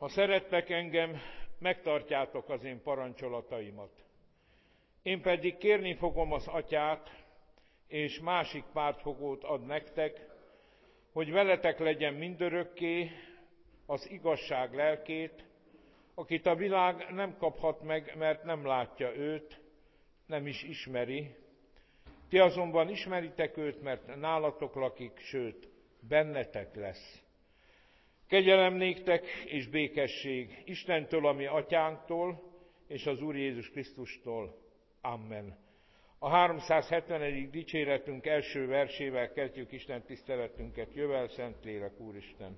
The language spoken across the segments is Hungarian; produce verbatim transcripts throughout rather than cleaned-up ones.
Ha szerettek engem, megtartjátok az én parancsolataimat. Én pedig kérni fogom az Atyát, és másik pártfogót ad nektek, hogy veletek legyen mindörökké, az igazság lelkét, akit a világ nem kaphat meg, mert nem látja őt, nem is ismeri. Ti azonban ismeritek őt, mert nálatok lakik, sőt, bennetek lesz. Kegyelem néktek és békesség Istentől, a mi atyánktól, és az Úr Jézus Krisztustól. Amen. A háromszázhetvenedik dicséretünk első versével kezdjük Isten tiszteletünket. Jövel, Szentlélek, Úristen!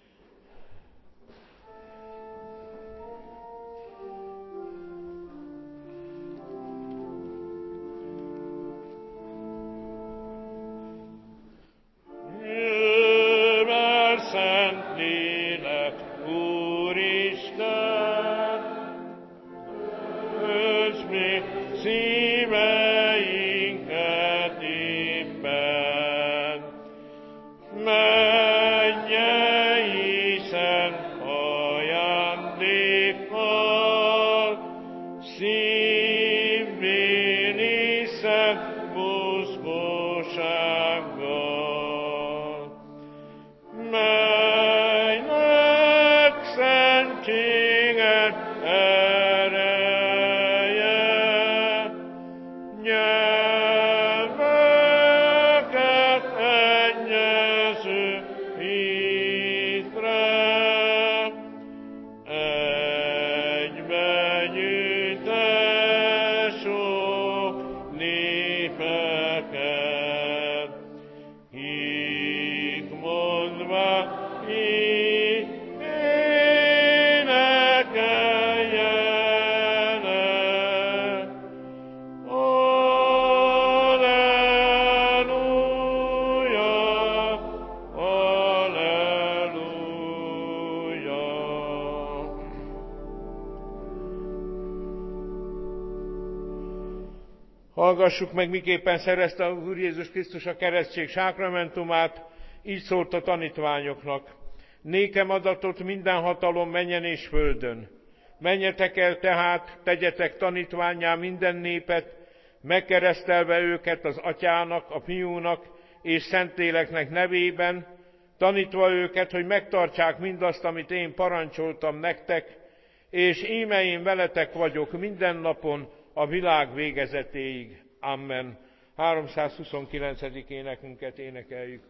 Hallgassuk meg, miképpen szerezte az Úr Jézus Krisztus a keresztség sákramentumát, így szólt a tanítványoknak. Nékem adatot minden hatalom mennyen és földön. Menjetek el tehát, tegyetek tanítvánnyá minden népet, megkeresztelve őket az Atyának, a Fiúnak és Szentléleknek nevében, tanítva őket, hogy megtartsák mindazt, amit én parancsoltam nektek, és íme én veletek vagyok minden napon, a világ végezetéig. Amen. háromszázhuszonkilencedik énekünket énekeljük.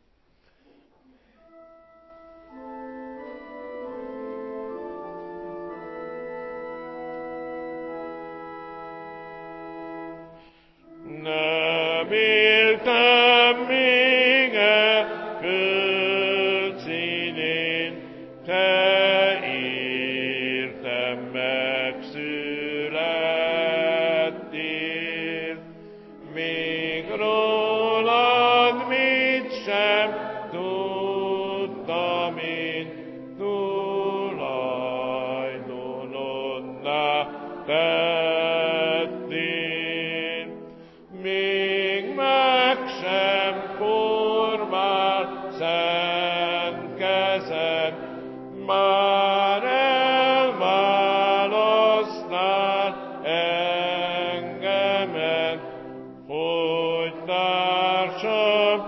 Nem éltem még e föld színén, te értem megszülettél, még rólad mit sem tudtam én, tulajdonodná tettél, még meg sem formál szent kezed, már elválasztál engemet, hogy társam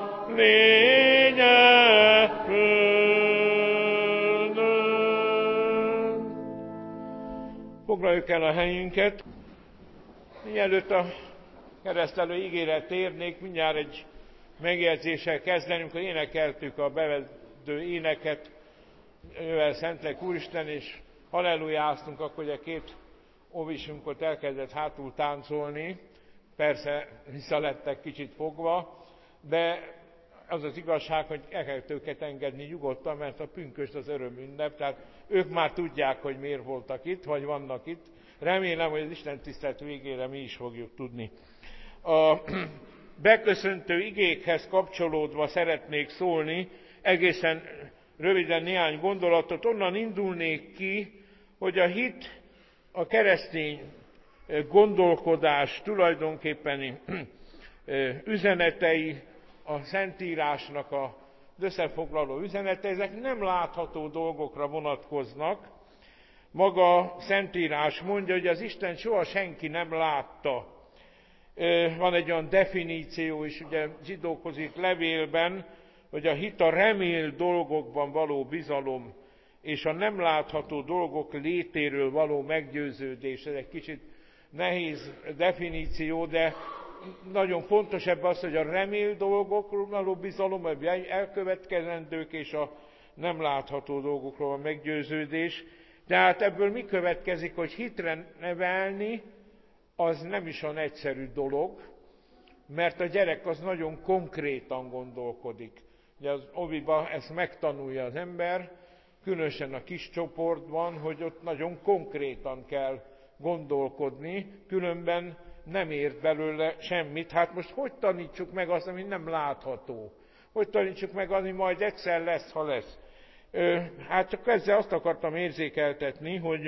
lények földön. Foglaljuk el a helyünket. Mielőtt a keresztelő ígére térnék, mindjárt egy megjegyzéssel kezdenünk, hogy énekeltük a bevezető éneket, Jövel Szentlélek Úristen, és hallelujáztunk, akkor ugye két óvisunk ott elkezdett hátul táncolni, persze vissza lettek kicsit fogva, de az az igazság, hogy el kell őket engedni nyugodtan, mert a pünkösd az örömünnep, tehát ők már tudják, hogy miért voltak itt, vagy vannak itt. Remélem, hogy az Isten tisztelet végére mi is fogjuk tudni. A beköszöntő igékhez kapcsolódva szeretnék szólni, egészen röviden néhány gondolatot. Onnan indulnék ki, hogy a hit, a keresztény gondolkodás tulajdonképpeni üzenetei, a Szentírásnak a összefoglaló üzenete, ezek nem látható dolgokra vonatkoznak. Maga Szentírás mondja, hogy az Isten soha senki nem látta. Van egy olyan definíció is, ugye zsidókhoz írt levélben, hogy a hit a remélt dolgokban való bizalom, és a nem látható dolgok létéről való meggyőződés. Ez egy kicsit nehéz definíció, de nagyon fontos ebben az, hogy a remélt dolgokról való bizalom, a elkövetkezendők és a nem látható dolgokról a meggyőződés. Tehát ebből mi következik, hogy hitre nevelni, az nem is olyan egyszerű dolog, mert a gyerek az nagyon konkrétan gondolkodik. Ugye az oviba ezt megtanulja az ember, különösen a kis csoportban, hogy ott nagyon konkrétan kell gondolkodni, különben nem ért belőle semmit. Hát most hogy tanítsuk meg azt, ami nem látható? Hogy tanítsuk meg, ami majd egyszer lesz, ha lesz? Hát csak ezzel azt akartam érzékeltetni, hogy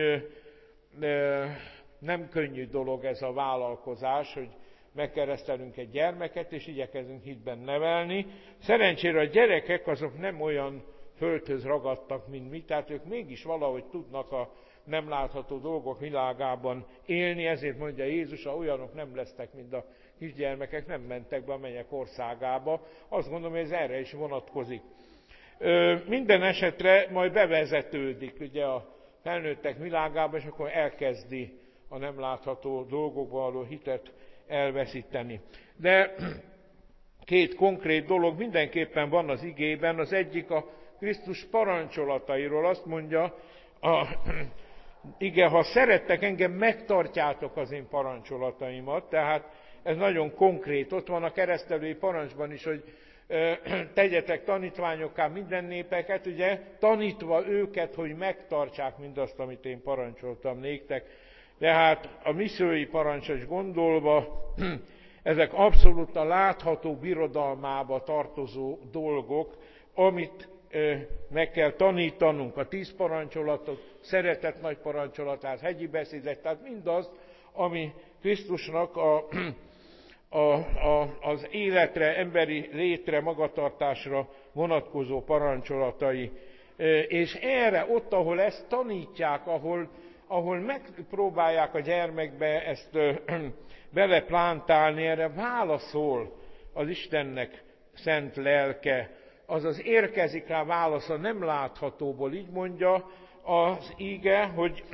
nem könnyű dolog ez a vállalkozás, hogy megkeresztelünk egy gyermeket, és igyekezünk hitben nevelni. Szerencsére a gyerekek azok nem olyan földhöz ragadtak, mint mi, tehát ők mégis valahogy tudnak a nem látható dolgok világában élni, ezért mondja Jézus, ha olyanok nem lesznek, mint a kisgyermekek, nem mentek be a mennyek országába. Azt gondolom, hogy ez erre is vonatkozik. Minden esetre majd bevezetődik ugye a felnőttek világába, és akkor elkezdi a nem látható dolgokba való hitet elveszíteni. De két konkrét dolog mindenképpen van az igében, az egyik a Krisztus parancsolatairól. Azt mondja, a, igen, ha szerettek engem, megtartjátok az én parancsolataimat, tehát ez nagyon konkrét, ott van a keresztelői parancsban is, hogy tegyetek tanítványokká minden népeket, ugye, tanítva őket, hogy megtartsák mindazt, amit én parancsoltam néktek. Tehát a missziói parancsra is gondolva, ezek abszolút a látható birodalmába tartozó dolgok, amit meg kell tanítanunk, a tíz parancsolatot, szeretet nagy parancsolatát, hegyi beszédet, tehát mindaz, ami Krisztusnak a A, a, az életre, emberi létre, magatartásra vonatkozó parancsolatai. És erre, ott, ahol ezt tanítják, ahol, ahol megpróbálják a gyermekbe ezt beleplántálni, erre válaszol az Istennek szent lelke. Azaz érkezik rá válasz a nem láthatóból. Így mondja az íge, hogy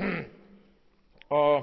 a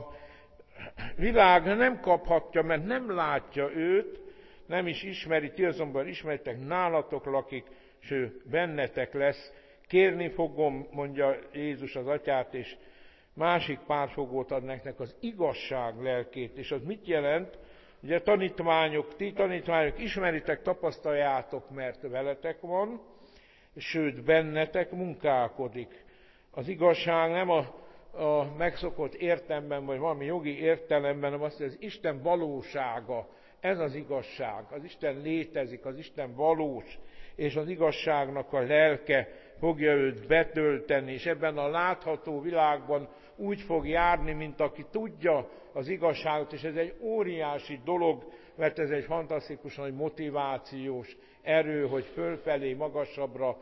világ nem kaphatja, mert nem látja őt, nem is ismeri, ti azonban ismeritek, nálatok lakik, s ő bennetek lesz. Kérni fogom, mondja Jézus az atyát, és másik pártfogót ad nektek, az igazság lelkét. És az mit jelent? Ugye tanítványok, ti tanítványok ismeritek, tapasztaljátok, mert veletek van, sőt bennetek munkálkodik. Az igazság nem a a megszokott értelemben, vagy valami jogi értelemben, hanem azt, hogy az Isten valósága, ez az igazság. Az Isten létezik, az Isten valós, és az igazságnak a lelke fogja őt betölteni, és ebben a látható világban úgy fog járni, mint aki tudja az igazságot, és ez egy óriási dolog, mert ez egy fantasztikus nagy motivációs erő, hogy fölfelé, magasabbra,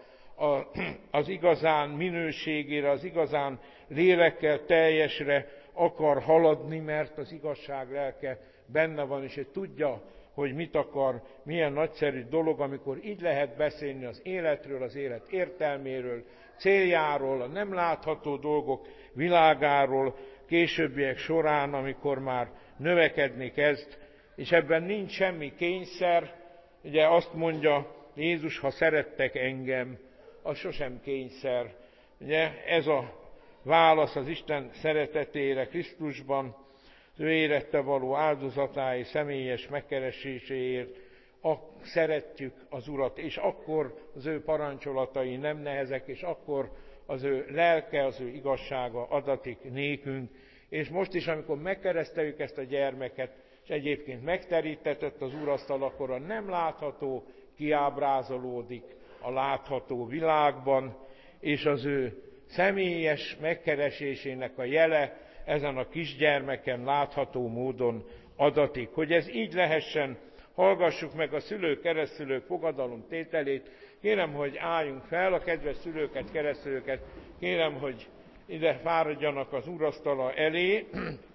az igazán minőségére, az igazán lélekkel teljesre akar haladni, mert az igazság lelke benne van, és ő tudja, hogy mit akar, milyen nagyszerű dolog, amikor így lehet beszélni az életről, az élet értelméről, céljáról, a nem látható dolgok világáról, későbbiek során, amikor már növekedni kezd, és ebben nincs semmi kényszer. Ugye azt mondja Jézus, ha szerettek engem, az sosem kényszer. Ugye ez a válasz az Isten szeretetére Krisztusban, az ő érette való áldozatáért, személyes megkereséséért, szeretjük az Urat, és akkor az ő parancsolatai nem nehezek, és akkor az ő lelke, az ő igazsága adatik nékünk. És most is, amikor megkereszteljük ezt a gyermeket, és egyébként megterítetett az úrasztal, akkor a nem látható kiábrázolódik a látható világban, és az ő személyes megkeresésének a jele ezen a kisgyermeken látható módon adatik. Hogy ez így lehessen, hallgassuk meg a szülők, keresztszülők fogadalomtételét, Kérem, hogy álljunk fel, a kedves szülőket, keresztülőket, kérem, hogy ide fáradjanak az úrasztala elé.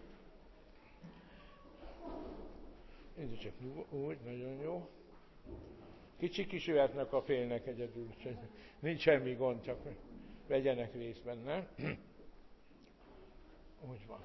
Ez csak úgy, nagyon jó. Kicsik is jöhetnek, a félnek egyedül, nincs semmi gond, csak vegyenek részt benne. Úgy van.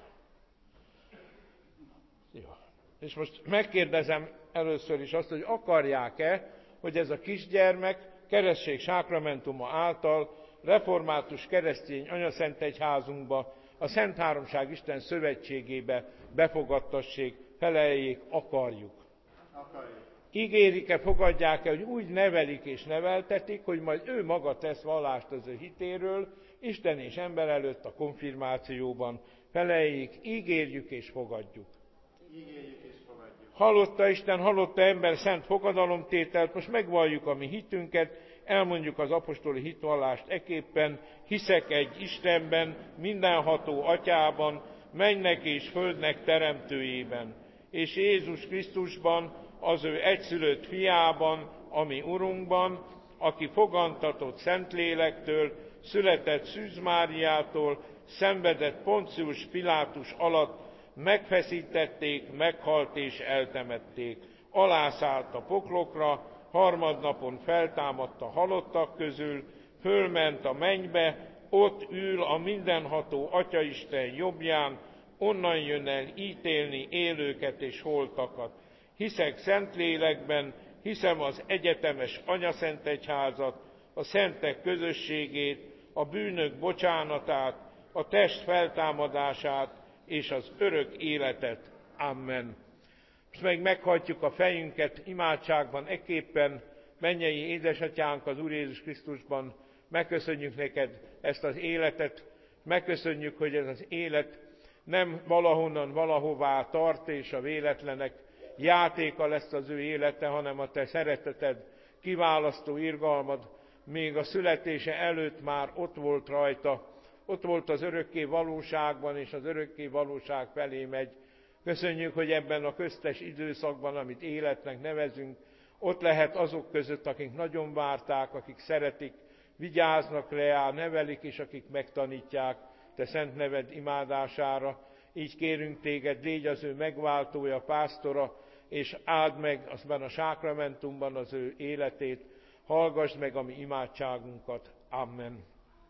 Jó. És most megkérdezem először is azt, hogy akarják-e, hogy ez a kisgyermek keresztség sákramentuma által református keresztény anyaszentegyházunkba, a Szent Háromság Isten szövetségébe befogadtassék, feleljék, akarjuk. akarjuk. Ígérik-e, fogadják-e, hogy úgy nevelik és neveltetik, hogy majd ő maga tesz vallást az ő hitéről, Isten és ember előtt a konfirmációban. Feleljék, ígérjük és fogadjuk. Ígérjük és fogadjuk. Hallotta Isten, hallotta ember szent fogadalomtételt, most megvalljuk a mi hitünket, elmondjuk az apostoli hitvallást eképpen, hiszek egy Istenben, mindenható Atyában, mennek és földnek teremtőjében, és Jézus Krisztusban, az ő egyszülött fiában, ami Urunkban, aki fogantatott Szentlélektől, született Szűz Máriától, szenvedett Poncius Pilátus alatt, megfeszítették, meghalt és eltemették. Alászállt a poklokra, harmadnapon feltámadt a halottak közül, fölment a mennybe, ott ül a mindenható Atyaisten jobbján, onnan jön el ítélni élőket és holtakat. Hiszek Szentlélekben, hiszem az egyetemes anyaszentegyházat, a szentek közösségét, a bűnök bocsánatát, a test feltámadását és az örök életet. Amen. Most meg meghajtjuk a fejünket imádságban eképpen, mennyei édesatyánk az Úr Jézus Krisztusban, megköszönjük neked ezt az életet, megköszönjük, hogy ez az élet nem valahonnan valahová tart, és a véletlenek játéka lesz az ő élete, hanem a te szereteted, kiválasztó irgalmad, még a születése előtt már ott volt rajta, ott volt az örökké valóságban, és az örökké valóság felé megy. Köszönjük, hogy ebben a köztes időszakban, amit életnek nevezünk, ott lehet azok között, akik nagyon várták, akik szeretik, vigyáznak rá, nevelik, és akik megtanítják te szent neved imádására. Így kérünk téged, légy az ő megváltója, pásztora, és áld meg azban a sákramentumban az ő életét, hallgass meg a mi imádságunkat. Amen.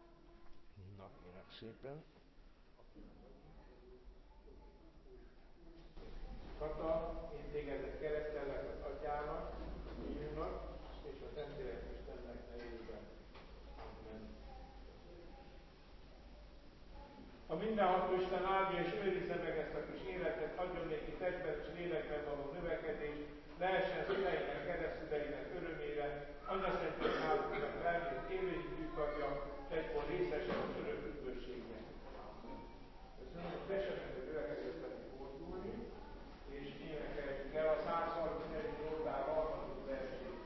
Na, kérem szépen. Kata, én tégedet keresztellek az Atyának, Fiúnak és a Szentlélek Istennek nevében. Amen. A mindenható Isten áldja és őrizze meg ezt a kis életet, adjon neki testben és lélekben való növekedést, lehessen szüleinek, keresztüleinek örömére, anyaszentegyházunknak felnőtt élői tűztagja, és egykor részesen az örök üdvösségben. Köszönöm, hogy tessenek a gyülekezetben fordulni, és énekeljük el a száz harmincegy Zsoltár harmadik versét.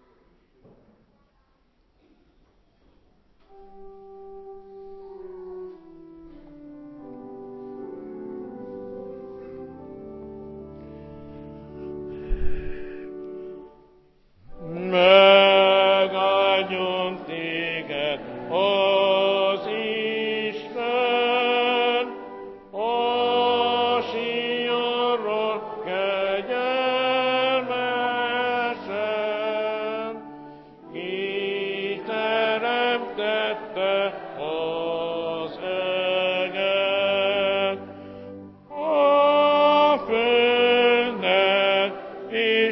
Megáldjon téged az Isten, a Sionról kegyelmesen, ki teremtette az eget, a földet és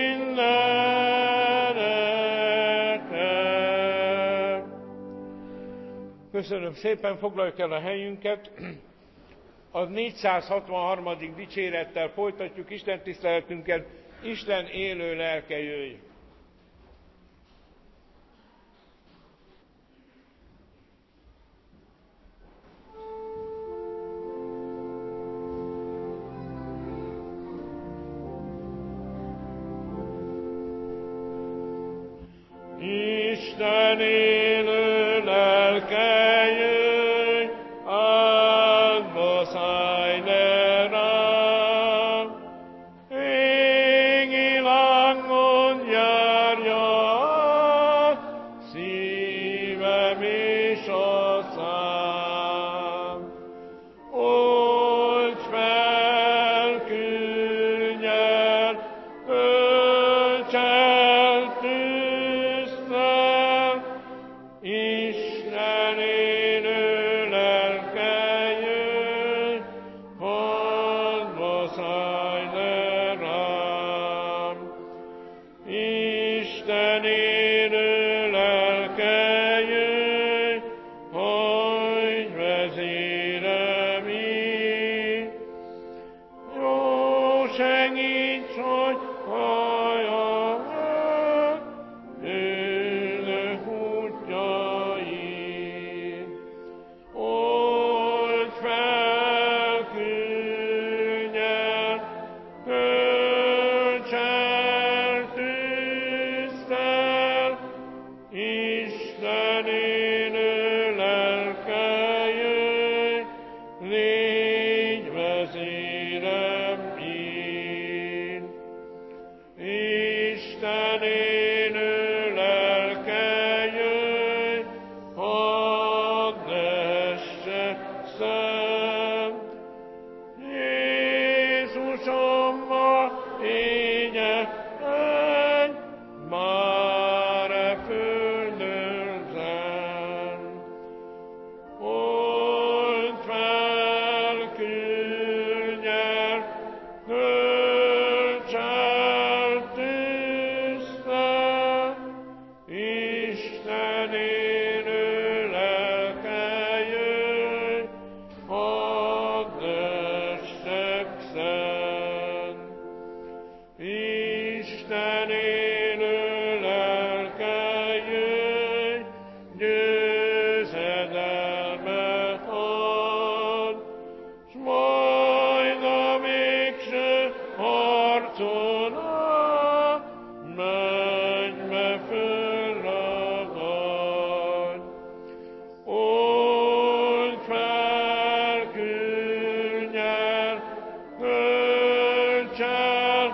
mindeneket. Köszönöm szépen, foglaljuk el a helyünket. A négyszázhatvanharmadik dicsérettel folytatjuk Isten tiszteletünket. Isten élő lelke, jöjj! Isten élő lelke, jöjj, áldva szállj le rám, égi láng mondja és hogy halljanak őnek útjait. Old fel könnyel, kölcsel tűztel, Isten élő lelke jöjj, légy vezérem én. Isten élő lelke jöjj, hadd esse szent. Jézusommal égyek már e földön szent. Old fel könnyel, kölcsel tűztel, Isten élő lelke jöjj, hadd essek szent. Isten élő lelke jöjj, győzedelmet ad, s majd a végső harcon a mennybe fölragadj. Old fel könnyel, kölcsel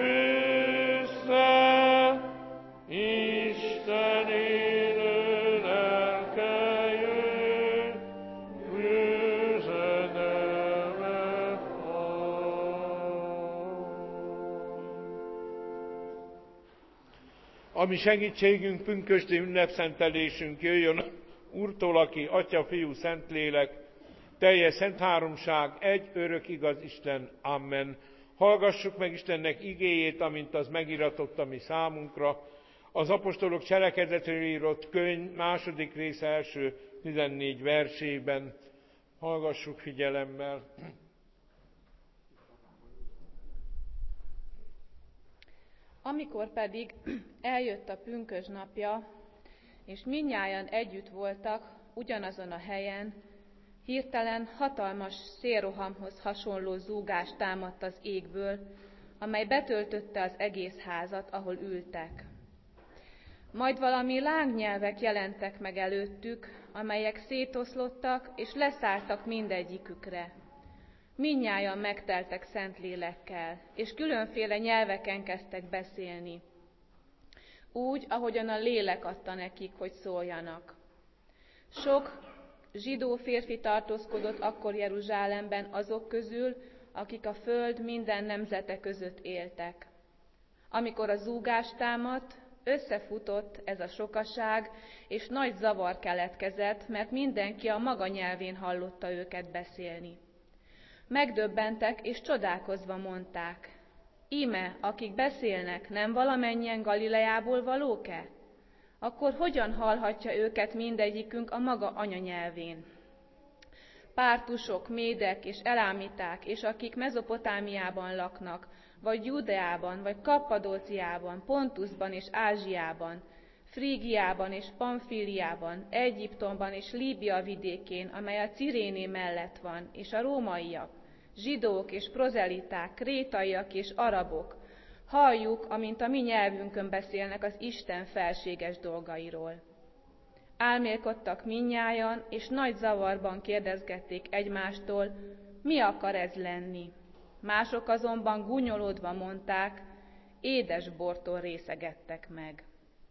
tűzzel, Isten élő lelke jöjj, győzedelmet ad. Ami segítségünk, pünkösdi ünnepszentelésünk jöjjön Úrtól, aki Atya, Fiú, Szentlélek, teljes szent háromság, egy örök igaz Isten. Amen. Hallgassuk meg Istennek igéjét, amint az megiratott a mi számunkra, az apostolok cselekedetről írott könyv második része első tizennégy versében. Hallgassuk figyelemmel. Amikor pedig eljött a pünkösd napja, és mindnyájan együtt voltak ugyanazon a helyen, hirtelen hatalmas szélrohamhoz hasonló zúgás támadt az égből, amely betöltötte az egész házat, ahol ültek. Majd valami lángnyelvek jelentek meg előttük, amelyek szétoszlottak és leszálltak mindegyikükre. Mindnyájan megteltek Szentlélekkel, és különféle nyelveken kezdtek beszélni, úgy, ahogyan a lélek adta nekik, hogy szóljanak. Sok zsidó férfi tartózkodott akkor Jeruzsálemben azok közül, akik a föld minden nemzete között éltek. Amikor a zúgás támadt, összefutott ez a sokaság, és nagy zavar keletkezett, mert mindenki a maga nyelvén hallotta őket beszélni. Megdöbbentek és csodálkozva mondták: íme, akik beszélnek, nem valamennyien Galileából valók-e? Akkor hogyan hallhatja őket mindegyikünk a maga anyanyelvén? Pártusok, médek és elámiták, és akik Mezopotámiában laknak, vagy Judeában, vagy Kappadóciában, Pontusban és Ázsiában, Frígiában és Pamfíliában, Egyiptomban és Líbia vidékén, amely a Ciréné mellett van, és a rómaiak, zsidók és prozeliták, krétaiak és arabok, halljuk, amint a mi nyelvünkön beszélnek az Isten felséges dolgairól. Álmélkodtak mindnyájan, és nagy zavarban kérdezgették egymástól, mi akar ez lenni. Mások azonban gúnyolódva mondták, édes bortól részegettek meg.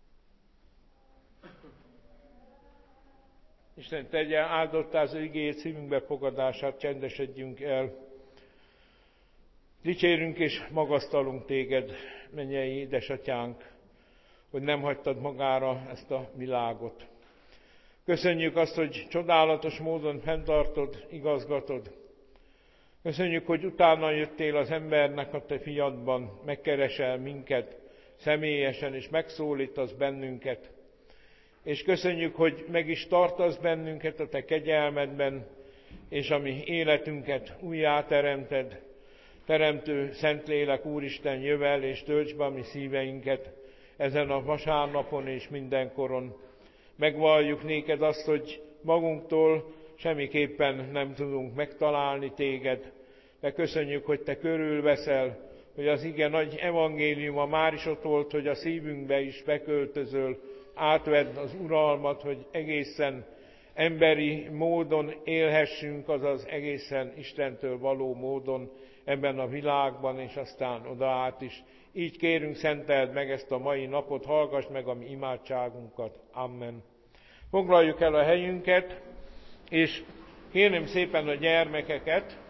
Isten tegye áldottá az igéjét, szívünkbe fogadását, csendesedjünk el. Dicsérünk és magasztalunk téged, mennyei édesatyánk, hogy nem hagytad magára ezt a világot. Köszönjük azt, hogy csodálatos módon fenntartod, igazgatod. Köszönjük, hogy utána jöttél az embernek a te fiadban, megkeresel minket személyesen, és megszólítasz bennünket. És köszönjük, hogy meg is tartasz bennünket a te kegyelmedben, és a mi életünket újjáteremted. Teremtő Szentlélek Úristen, jöjj el és töltsd be a mi szíveinket ezen a vasárnapon és mindenkoron. Megvalljuk néked azt, hogy magunktól semmiképpen nem tudunk megtalálni téged, de köszönjük, hogy te körülveszel, hogy az ige nagy evangéliuma már is ott volt, hogy a szívünkbe is beköltözöl, átvedd az uralmat, hogy egészen emberi módon élhessünk, azaz egészen Istentől való módon ebben a világban, és aztán oda át is. Így kérünk, szenteld meg ezt a mai napot, hallgass meg a mi imádságunkat. Amen. Foglaljuk el a helyünket, és kérném szépen a gyermekeket.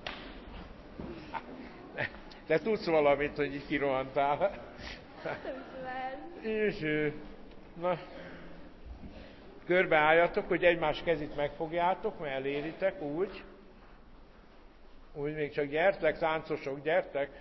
Te tudsz valamit, hogy így kirohantál? És, na, körbeálljatok, hogy egymás kezét megfogjátok, mert eléritek, úgy. Úgy még csak gyertek, táncosok, gyertek.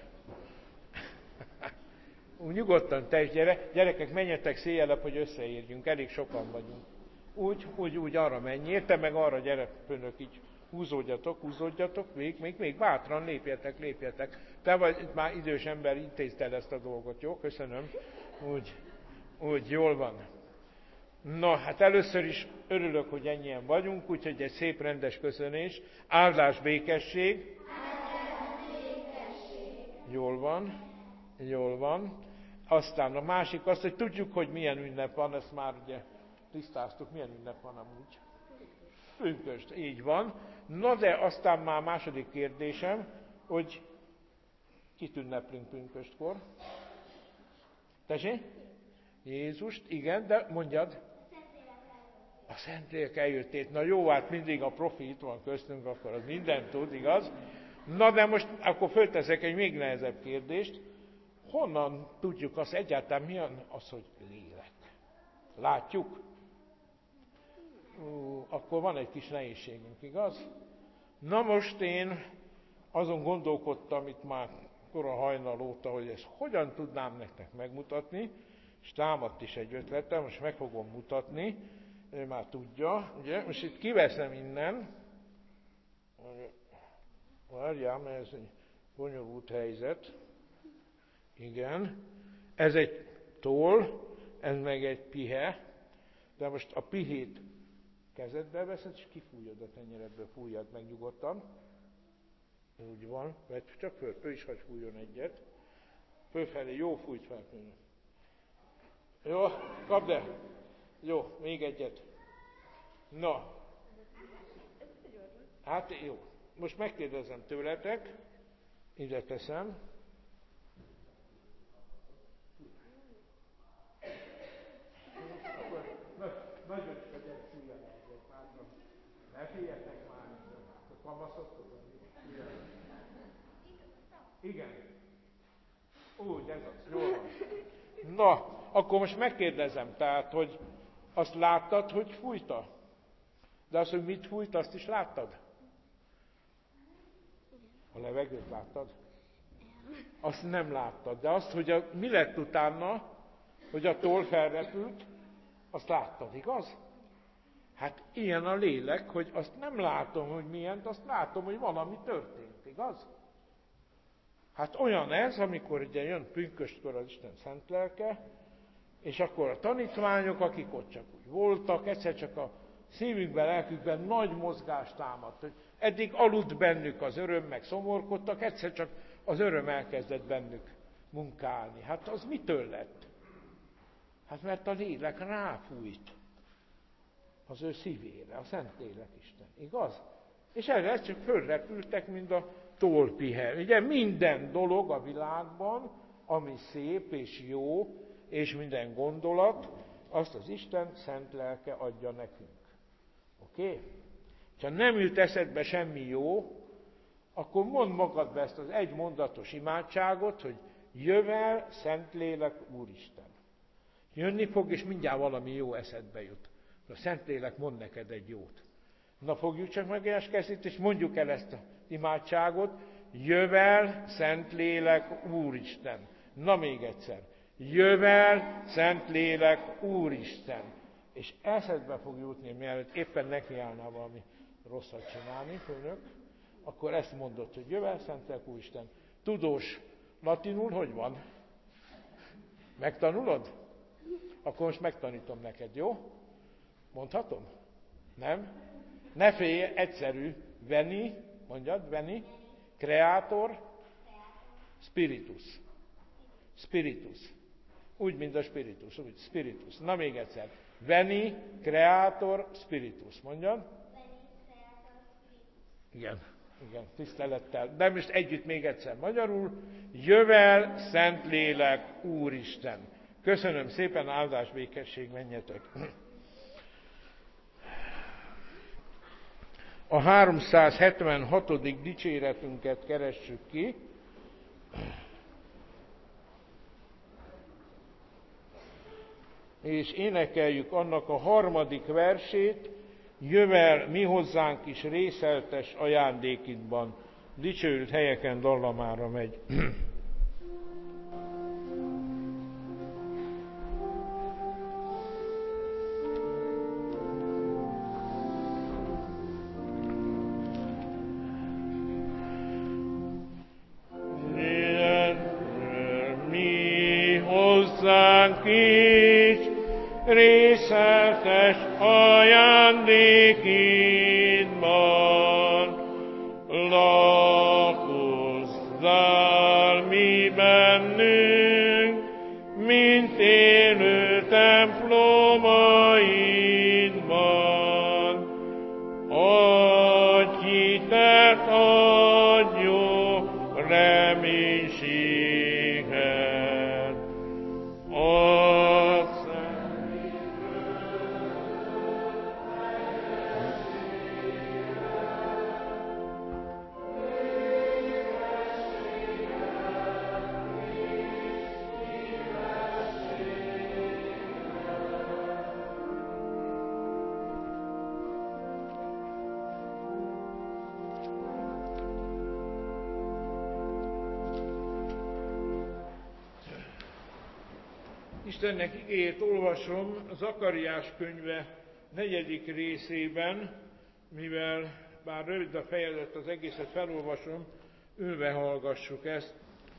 Úgy nyugodtan te is gyere. Gyerekek, menjetek széjjelebb, hogy összeérjünk, elég sokan vagyunk. Úgy, úgy, úgy arra menjél, te meg arra gyere, főnök, így húzódjatok, húzódjatok, még, még, még bátran lépjetek, lépjetek. Te vagy itt már idős ember, intézted ezt a dolgot, jó? Köszönöm. Úgy, úgy, jól van. Na, hát először is örülök, hogy ennyien vagyunk, úgyhogy egy szép rendes köszönés. Áldás, békesség. Jól van, jól van. Aztán a másik az, hogy tudjuk, hogy milyen ünnep van, ezt már ugye tisztáztuk, milyen ünnep van amúgy. Pünkösd, így van. Na de aztán már második kérdésem, hogy kit ünneplünk pünköstkor? Tessék? Jézust, igen, de mondjad. A Szentlélek eljöttét. Na jó, hát mindig a profi itt van köztünk, akkor az mindent tud, igaz? Na de most akkor fölteszek egy még nehezebb kérdést. Honnan tudjuk azt egyáltalán, milyen az, hogy lélek? Látjuk? Ú, akkor van egy kis nehézségünk, igaz? Na most én azon gondolkodtam itt már kora hajnal óta, hogy ezt hogyan tudnám nektek megmutatni, és támadt is egy ötletem, most meg fogom mutatni, ő már tudja, ugye? Most itt kiveszem innen, várjál, mert ez egy bonyolult helyzet, igen, ez egy toll, ez meg egy pihe, de most a pihét kezedbe veszed, és kifújod a tenyeredből, fújjad meg nyugodtan. Úgy van, vagy csak föl, ő is hagy fújjon egyet. Fölfelé, jó, fújt fel. Jó, kapd el. Jó, még egyet. Na. Hát jó. Most megkérdezem tőletek. Ide teszem. Nagy öcske, gyere, fújjál egyet. Ne figyeljetek már. Kamaszodtok? Igen. Úgy, ez az. Jól van. Na, akkor most megkérdezem, tehát, hogy azt láttad, hogy fújta? De azt, hogy mit fújt, azt is láttad? A levegőt láttad? Azt nem láttad. De azt, hogy a, mi lett utána, hogy a toll felrepült, azt láttad, igaz? Hát ilyen a lélek, hogy azt nem látom, hogy milyen, azt látom, hogy valami történt, igaz? Hát olyan ez, amikor ugye jön pünköstkor az Isten szent lelke, és akkor a tanítványok, akik ott csak úgy voltak, egyszer csak a szívükben, lelkükben nagy mozgást támadt, hogy eddig aludt bennük az öröm, meg szomorkodtak, egyszer csak az öröm elkezdett bennük munkálni. Hát az mitől lett? Hát mert a lélek ráfújt az ő szívére, a Szentlélek Isten, igaz? És erre csak fölrepültek, mint a tollpihe. Ugye minden dolog a világban, ami szép és jó, és minden gondolat, azt az Isten szent lelke adja nekünk. Oké? Okay? Ha nem jut eszedbe semmi jó, akkor mondd magadba ezt az egy mondatos imádságot, hogy jöjj el, Szentlélek Úristen. Jönni fog, és mindjárt valami jó eszedbe jut. A Szentlélek mond neked egy jót. Na, fogjuk csak meg ezt kezét, és mondjuk el ezt az imádságot. Jöjj el, Szentlélek Úristen. Na, még egyszer. Jöjj el, Szentlélek Úristen. És eszedbe fog jutni, mielőtt éppen nekiállnál valami rosszat csinálni, főnök, akkor ezt mondod, hogy jöjj el, Szentlélek Úristen. Tudós, latinul hogy van? Megtanulod? Akkor most megtanítom neked, jó? Mondhatom? Nem? Ne félj, egyszerű. Veni, mondjad, veni, kreátor, spiritus. Spiritus. Úgy, mint a spiritus, úgy, spiritus. Na még egyszer. Veni, kreátor, spiritus. Mondjad? Igen, igen, tisztelettel. De most együtt még egyszer magyarul. Jövel, Szentlélek, Úristen. Köszönöm szépen, áldás, békesség, menjetek. A háromszázhetvenhatodik dicséretünket keressük ki. És énekeljük annak a harmadik versét, jövel mi hozzánk is részeltes ajándékidban. Dicsőült helyeken dallamára megy. Mi hozzánk is részeltes ajándékidban, lakozzál mi bennünk, mint élő templomaidban. Adj hitet, adj jó reménységet, adj Istennek igéjét olvasom Zakariás könyve negyedik részében, mivel bár rövid a fejezet, az egészet felolvasom, ülve hallgassuk ezt.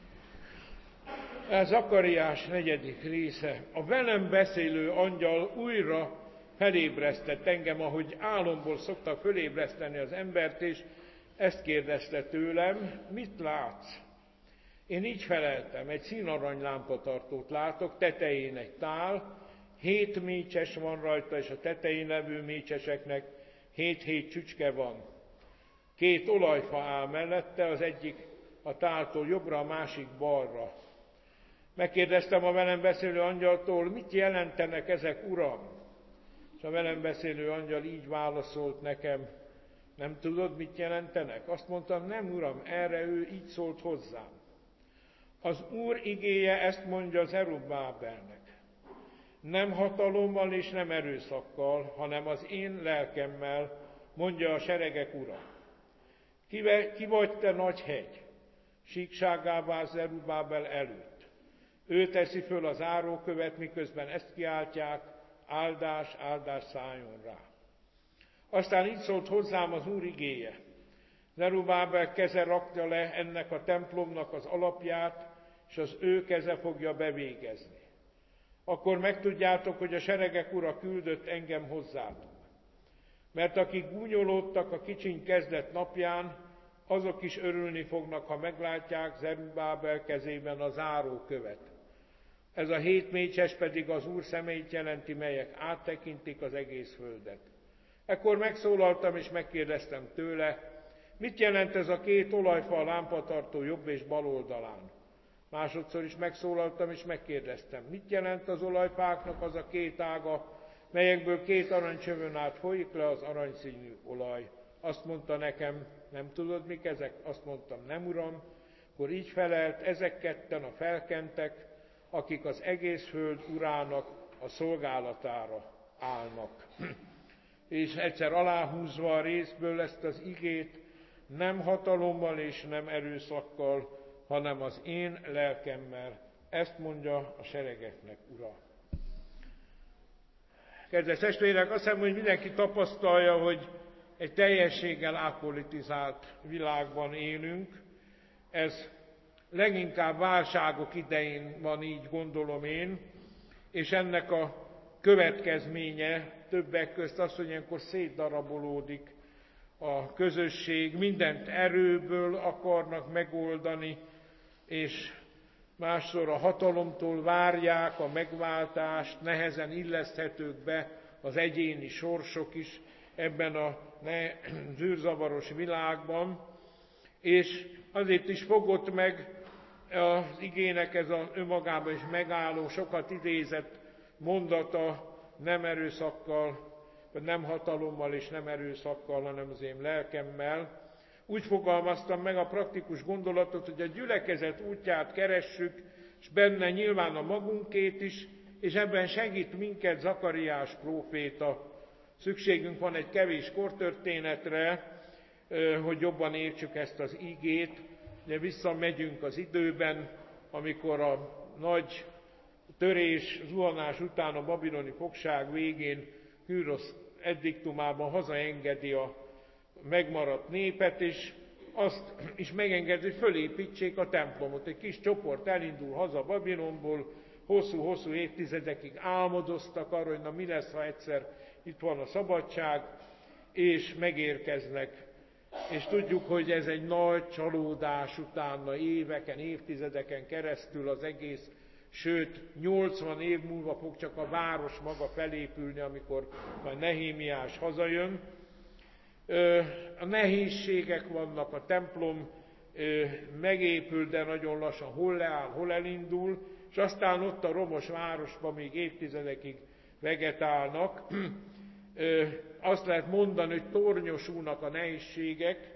Ez Zakariás negyedik része. A velem beszélő angyal újra felébresztett engem, ahogy álomból szoktak fölébreszteni az embert, és ezt kérdezte tőlem, mit látsz? Én így feleltem, egy színarany lámpatartót látok, tetején egy tál, hét mécses van rajta, és a tetején levő mécseseknek hét-hét csücske van. Két olajfa áll mellette, az egyik a táltól jobbra, a másik balra. Megkérdeztem a velem beszélő angyaltól, mit jelentenek ezek, uram? És a velem beszélő angyal így válaszolt nekem, nem tudod, mit jelentenek? Azt mondtam, nem, uram, erre ő így szólt hozzám. Az Úr igéje ezt mondja Zerubbábelnek. Nem hatalommal és nem erőszakkal, hanem az én lelkemmel, mondja a seregek Ura. Ki, ki vagy te nagy hegy, síkságává Zerubbábel előtt. Ő teszi föl az árókövet, miközben ezt kiáltják, áldás, áldás szálljon rá. Aztán így szólt hozzám az Úr igéje. Zerubbábel keze rakja le ennek a templomnak az alapját, és az ő keze fogja bevégezni. Akkor megtudjátok, hogy a seregek Ura küldött engem hozzátok. Mert akik gúnyolódtak a kicsiny kezdet napján, azok is örülni fognak, ha meglátják Zerubbábel kezében az zárókövet. Ez a hét mécses pedig az Úr személyt jelenti, melyek áttekintik az egész földet. Ekkor megszólaltam és megkérdeztem tőle, mit jelent ez a két olajfa a lámpatartó jobb és bal oldalán? Másodszor is megszólaltam és megkérdeztem, mit jelent az olajfáknak az a két ága, melyekből két aranycsövön át folyik le az aranyszínű olaj. Azt mondta nekem, nem tudod, mik ezek? Azt mondtam, nem, uram. Akkor így felelt, ezek ketten a felkentek, akik az egész föld urának a szolgálatára állnak. És egyszer aláhúzva a részből ezt az igét, nem hatalommal és nem erőszakkal, hanem az én lelkemmel. Ezt mondja a seregeknek Ura. Kedves testvérek, azt hiszem, hogy mindenki tapasztalja, hogy egy teljességgel átpolitizált világban élünk. Ez leginkább válságok idején van, így gondolom én, és ennek a következménye többek közt az, hogy ilyenkor szétdarabolódik a közösség, mindent erőből akarnak megoldani, és másszor a hatalomtól várják a megváltást, nehezen illeszthetők be az egyéni sorsok is ebben a zűrzavaros világban, és azért is fogott meg az igének ez az önmagában is megálló, sokat idézett mondata, nem erőszakkal, vagy nem hatalommal és nem erőszakkal, hanem az én lelkemmel. Úgy fogalmaztam meg a praktikus gondolatot, hogy a gyülekezet útját keressük, és benne nyilván a magunkét is, és ebben segít minket Zakariás próféta. Szükségünk van egy kevés kortörténetre, hogy jobban értsük ezt az igét. Ugye visszamegyünk az időben, amikor a nagy törés, zuhanás után a babiloni fogság végén Kűrosz ediktumában hazaengedi a megmaradt népet, és azt is megengedi, hogy fölépítsék a templomot. Egy kis csoport elindul haza Babilonból, hosszú-hosszú évtizedekig álmodoztak arról, hogy na mi lesz, ha egyszer itt van a szabadság, és megérkeznek. És tudjuk, hogy ez egy nagy csalódás utána éveken, évtizedeken keresztül az egész, sőt, nyolcvan év múlva fog csak a város maga felépülni, amikor majd Nehémiás hazajön. A nehézségek vannak, a templom megépül, de nagyon lassan hol leáll, hol elindul, és aztán ott a romos városban még évtizedekig vegetálnak. Azt lehet mondani, hogy tornyosulnak a nehézségek,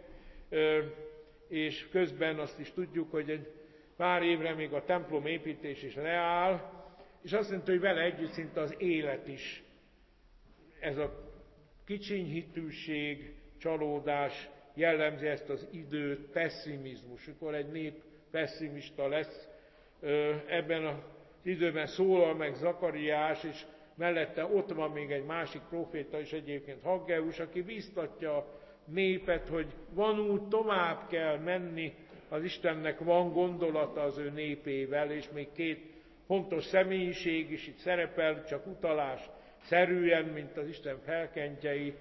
és közben azt is tudjuk, hogy egy pár évre még a templom építés is leáll, és azt mondta, hogy vele együtt szinte az élet is. Ez a kicsinyhitűség, csalódás jellemzi ezt az időt, pessimizmus. Mikor egy nép pessimista lesz, ebben az időben szólal meg Zakariás, és mellette ott van még egy másik próféta is, egyébként Haggeus, aki biztatja a népet, hogy van út, tovább kell menni, az Istennek van gondolata az ő népével, és még két fontos személyiség is itt szerepel, csak utalás szerűen, mint az Isten felkentjei.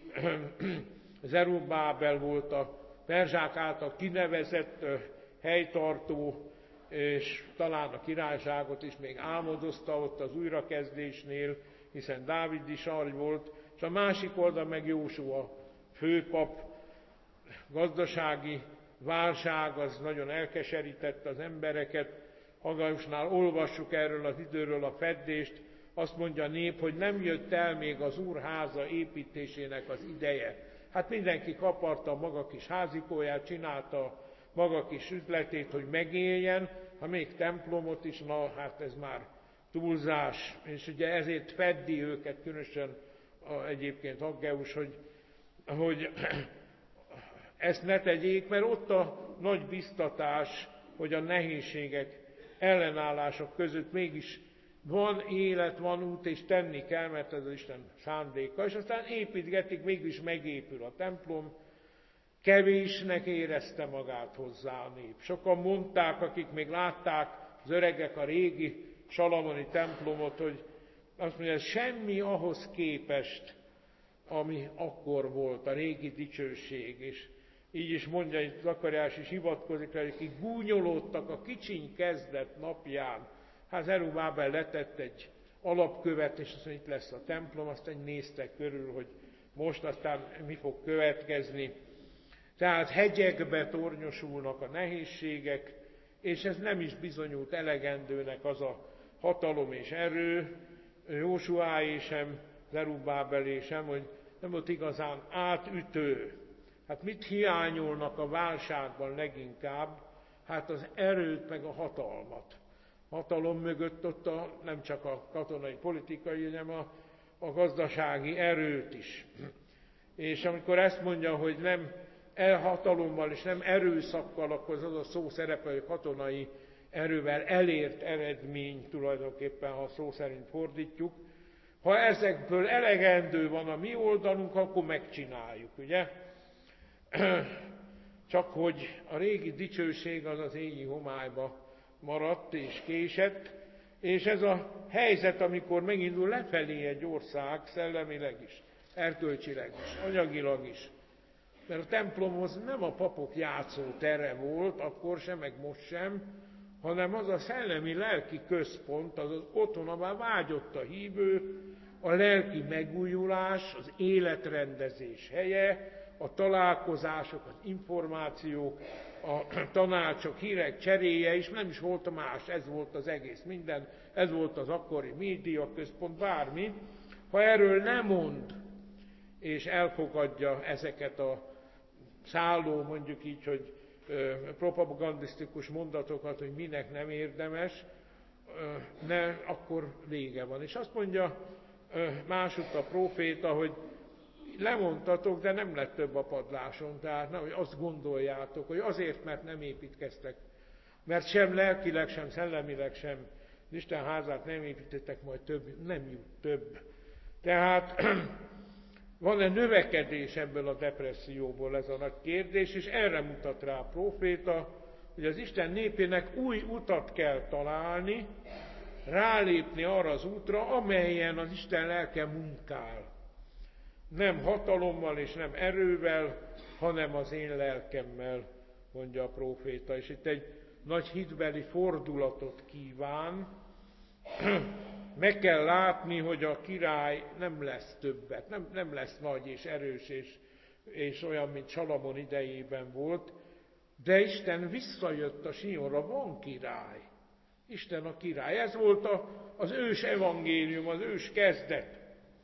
Zerubbábel volt a perzsák által kinevezett helytartó, és talán a királyságot is még álmodozta ott az újrakezdésnél, hiszen Dávid is arra volt, és a másik oldal meg Jósua főpap. Gazdasági válság az nagyon elkeserítette az embereket. Haggeusnál olvassuk erről az időről a feddést, azt mondja a nép, hogy nem jött el még az Úr háza építésének az ideje. Hát mindenki kaparta a maga kis házikóját, csinálta maga kis üzletét, hogy megéljen, ha még templomot is, na hát ez már túlzás. És ugye ezért feddi őket, különösen a, egyébként Haggeus, hogy, hogy ezt ne tegyék, mert ott a nagy biztatás, hogy a nehézségek, ellenállások között mégis van élet, van út, és tenni kell, mert ez az Isten szándéka. És aztán építgetik, mégis megépül a templom. Kevésnek érezte magát hozzá a nép. Sokan mondták, akik még látták, az öregek, a régi salamoni templomot, hogy azt mondja, ez semmi ahhoz képest, ami akkor volt, a régi dicsőség. És így is mondja, itt Zakariás is hivatkozik rá, hogy akik gúnyolódtak a kicsiny kezdet napján. Hát Zerubbábel letett egy alapkövet, és azt mondja, itt lesz a templom, aztán néztek körül, hogy most aztán mi fog következni. Tehát hegyekbe tornyosulnak a nehézségek, és ez nem is bizonyult elegendőnek az a hatalom és erő, Jósuáé sem, Zerubbábelé sem, hogy nem volt igazán átütő. Hát mit hiányolnak a válságban leginkább? Hát az erőt meg a hatalmat. Hatalom mögött ott a, nem csak a katonai, politikai, hanem a, a gazdasági erőt is. És amikor ezt mondja, hogy nem elhatalommal és nem erőszakkal, akkor az a szó szerepel, hogy katonai erővel elért eredmény tulajdonképpen, ha szó szerint fordítjuk. Ha ezekből elegendő van a mi oldalunk, akkor megcsináljuk, ugye? csak hogy a régi dicsőség az az égi homályba maradt és késett, és ez a helyzet, amikor megindul lefelé egy ország szellemileg is, erkölcsileg is, anyagilag is, mert a templomhoz nem a papok játszó tere volt, akkor sem, meg most sem, hanem az a szellemi, lelki központ, az az otthon, ahová vágyott a hívő, a lelki megújulás, az életrendezés helye, a találkozások, az információk, a tanácsok, hírek cseréje is, nem is volt más, ez volt az egész minden, ez volt az akkori média központ, bármi. Ha erről nem mond, és elfogadja ezeket a szálló, mondjuk így, hogy ö, propagandisztikus mondatokat, hogy minek nem érdemes, ö, ne, akkor vége van. És azt mondja ö, másutt a próféta, hogy lemondtatok, de nem lett több a padláson, tehát nem, hogy azt gondoljátok, hogy azért, mert nem építkeztek, mert sem lelkileg, sem szellemileg, sem Isten házát nem építettek, majd több, nem jut több. Tehát van-e növekedés ebből a depresszióból, ez a nagy kérdés, és erre mutat rá a próféta, hogy az Isten népének új utat kell találni, rálépni arra az útra, amelyen az Isten lelke munkál. Nem hatalommal és nem erővel, hanem az én lelkemmel, mondja a próféta. És itt egy nagy hitbeli fordulatot kíván. Meg kell látni, hogy a király nem lesz többet, nem, nem lesz nagy és erős és, és olyan, mint Salamon idejében volt, de Isten visszajött a Sionra, van király. Isten a király. Ez volt a, az ős evangélium, az ős kezdet.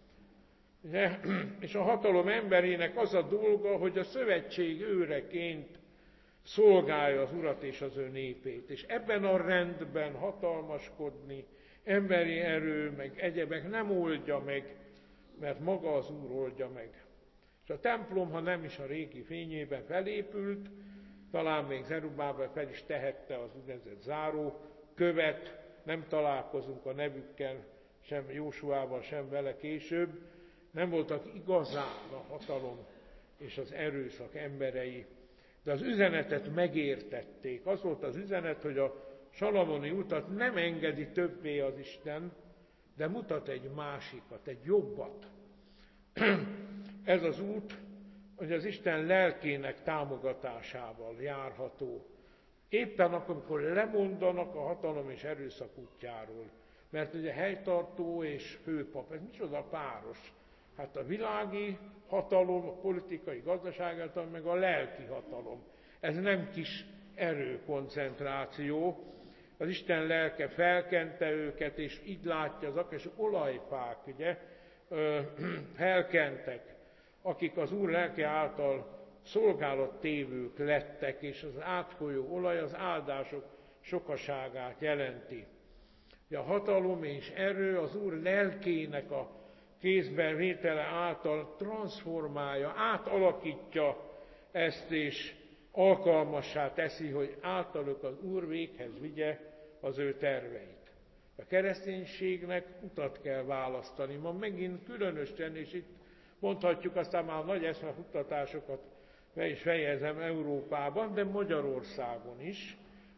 De, és a hatalom emberének az a dolga, hogy a szövetség őreként szolgálja az Urat és az ő népét. És ebben a rendben hatalmaskodni, emberi erő, meg egyebek nem oldja meg, mert maga az Úr oldja meg. És a templom, ha nem is a régi fényében felépült, talán még Zerubábel fel is tehette az úgynevezett záró követ, nem találkozunk a nevükkel, sem Jósuával, sem vele később, nem voltak igazán a hatalom és az erőszak emberei, de az üzenetet megértették. Az volt az üzenet, hogy a salamoni utat nem engedi többé az Isten, de mutat egy másikat, egy jobbat. Ez az út, hogy az Isten lelkének támogatásával járható. Éppen akkor, amikor lemondanak a hatalom és erőszak útjáról. Mert ugye helytartó és főpap, ez micsoda páros? Hát a világi hatalom, a politikai, gazdasági hatalom, meg a lelki hatalom. Ez nem kis erőkoncentráció. Az Isten lelke felkente őket, és így látja az akár olajfák, ugye, felkentek, akik az Úr lelke által szolgálattévők lettek, és az átfolyó olaj az áldások sokaságát jelenti. A hatalom és erő az Úr lelkének a kézben vétele által transformálja, átalakítja ezt, és alkalmassá teszi, hogy általuk az Úr véghez vigye az ő terveit. A kereszténységnek utat kell választani. Ma megint különösen, és itt mondhatjuk, aztán már nagy eszmefuttatásokat be is fejezem Európában, de Magyarországon is,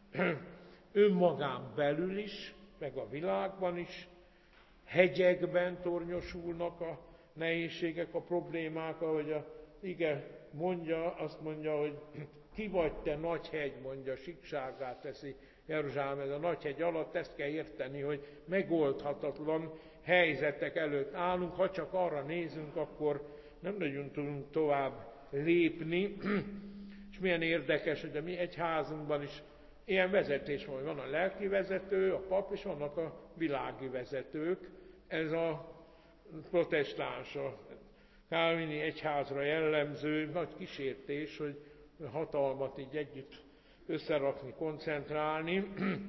önmagán belül is, meg a világban is, hegyekben tornyosulnak a nehézségek, a problémák, ahogy a ige mondja, azt mondja, hogy ki vagy te nagy hegy, mondja, síkságát teszi Jeruzsálem. Ez a nagy hegy alatt ezt kell érteni, hogy megoldhatatlan helyzetek előtt állunk, ha csak arra nézünk, akkor nem nagyon tudunk tovább lépni. És milyen érdekes, hogy a mi egyházunkban is ilyen vezetés van, hogy van a lelki vezető, a pap, és vannak a világi vezetők. Ez a protestáns, a kálvini egyházra jellemző nagy kísértés, hogy hatalmat így együtt összerakni, koncentrálni.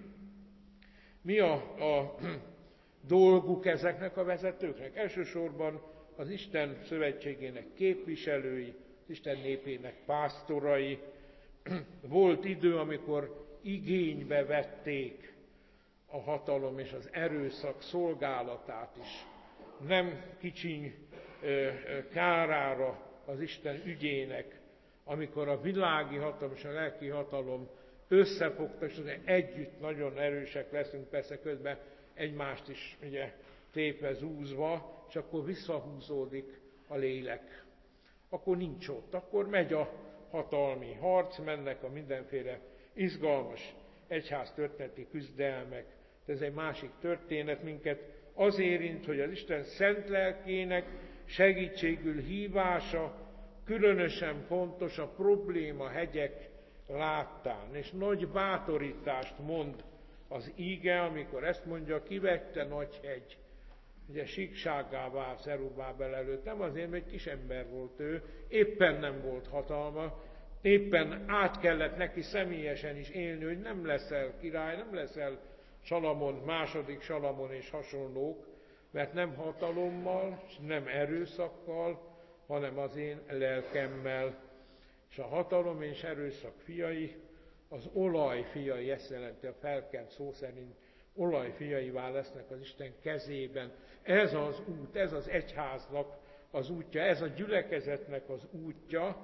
Mi a, a dolguk ezeknek a vezetőknek? Elsősorban az Isten szövetségének képviselői, az Isten népének pásztorai. Volt idő, amikor igénybe vették a hatalom és az erőszak szolgálatát is. Nem kicsiny kárára az Isten ügyének amikor a világi hatalom és a lelki hatalom összefogtak, és együtt nagyon erősek leszünk, persze közben egymást is ugye tépve, zúzva, és akkor visszahúzódik a lélek. Akkor nincs ott, akkor megy a hatalmi harc, mennek a mindenféle izgalmas egyháztörténeti küzdelmek. Ez egy másik történet, minket az érint, hogy az Isten szent lelkének segítségül hívása különösen fontos a probléma hegyek láttán, és nagy bátorítást mond az íge, amikor ezt mondja, kivette nagy hegy. Ugye síksággá vált Zerubábel előtt, nem azért, mert egy kis ember volt ő, éppen nem volt hatalma, éppen át kellett neki személyesen is élni, hogy nem leszel király, nem leszel Salamon, második Salamon és hasonlók, mert nem hatalommal, nem erőszakkal, hanem az én lelkemmel. És a hatalom és erőszak fiai, az olaj fiai, ezt jelenti a felkent szó szerint, olaj fiaivá lesznek az Isten kezében. Ez az út, ez az egyháznak az útja, ez a gyülekezetnek az útja,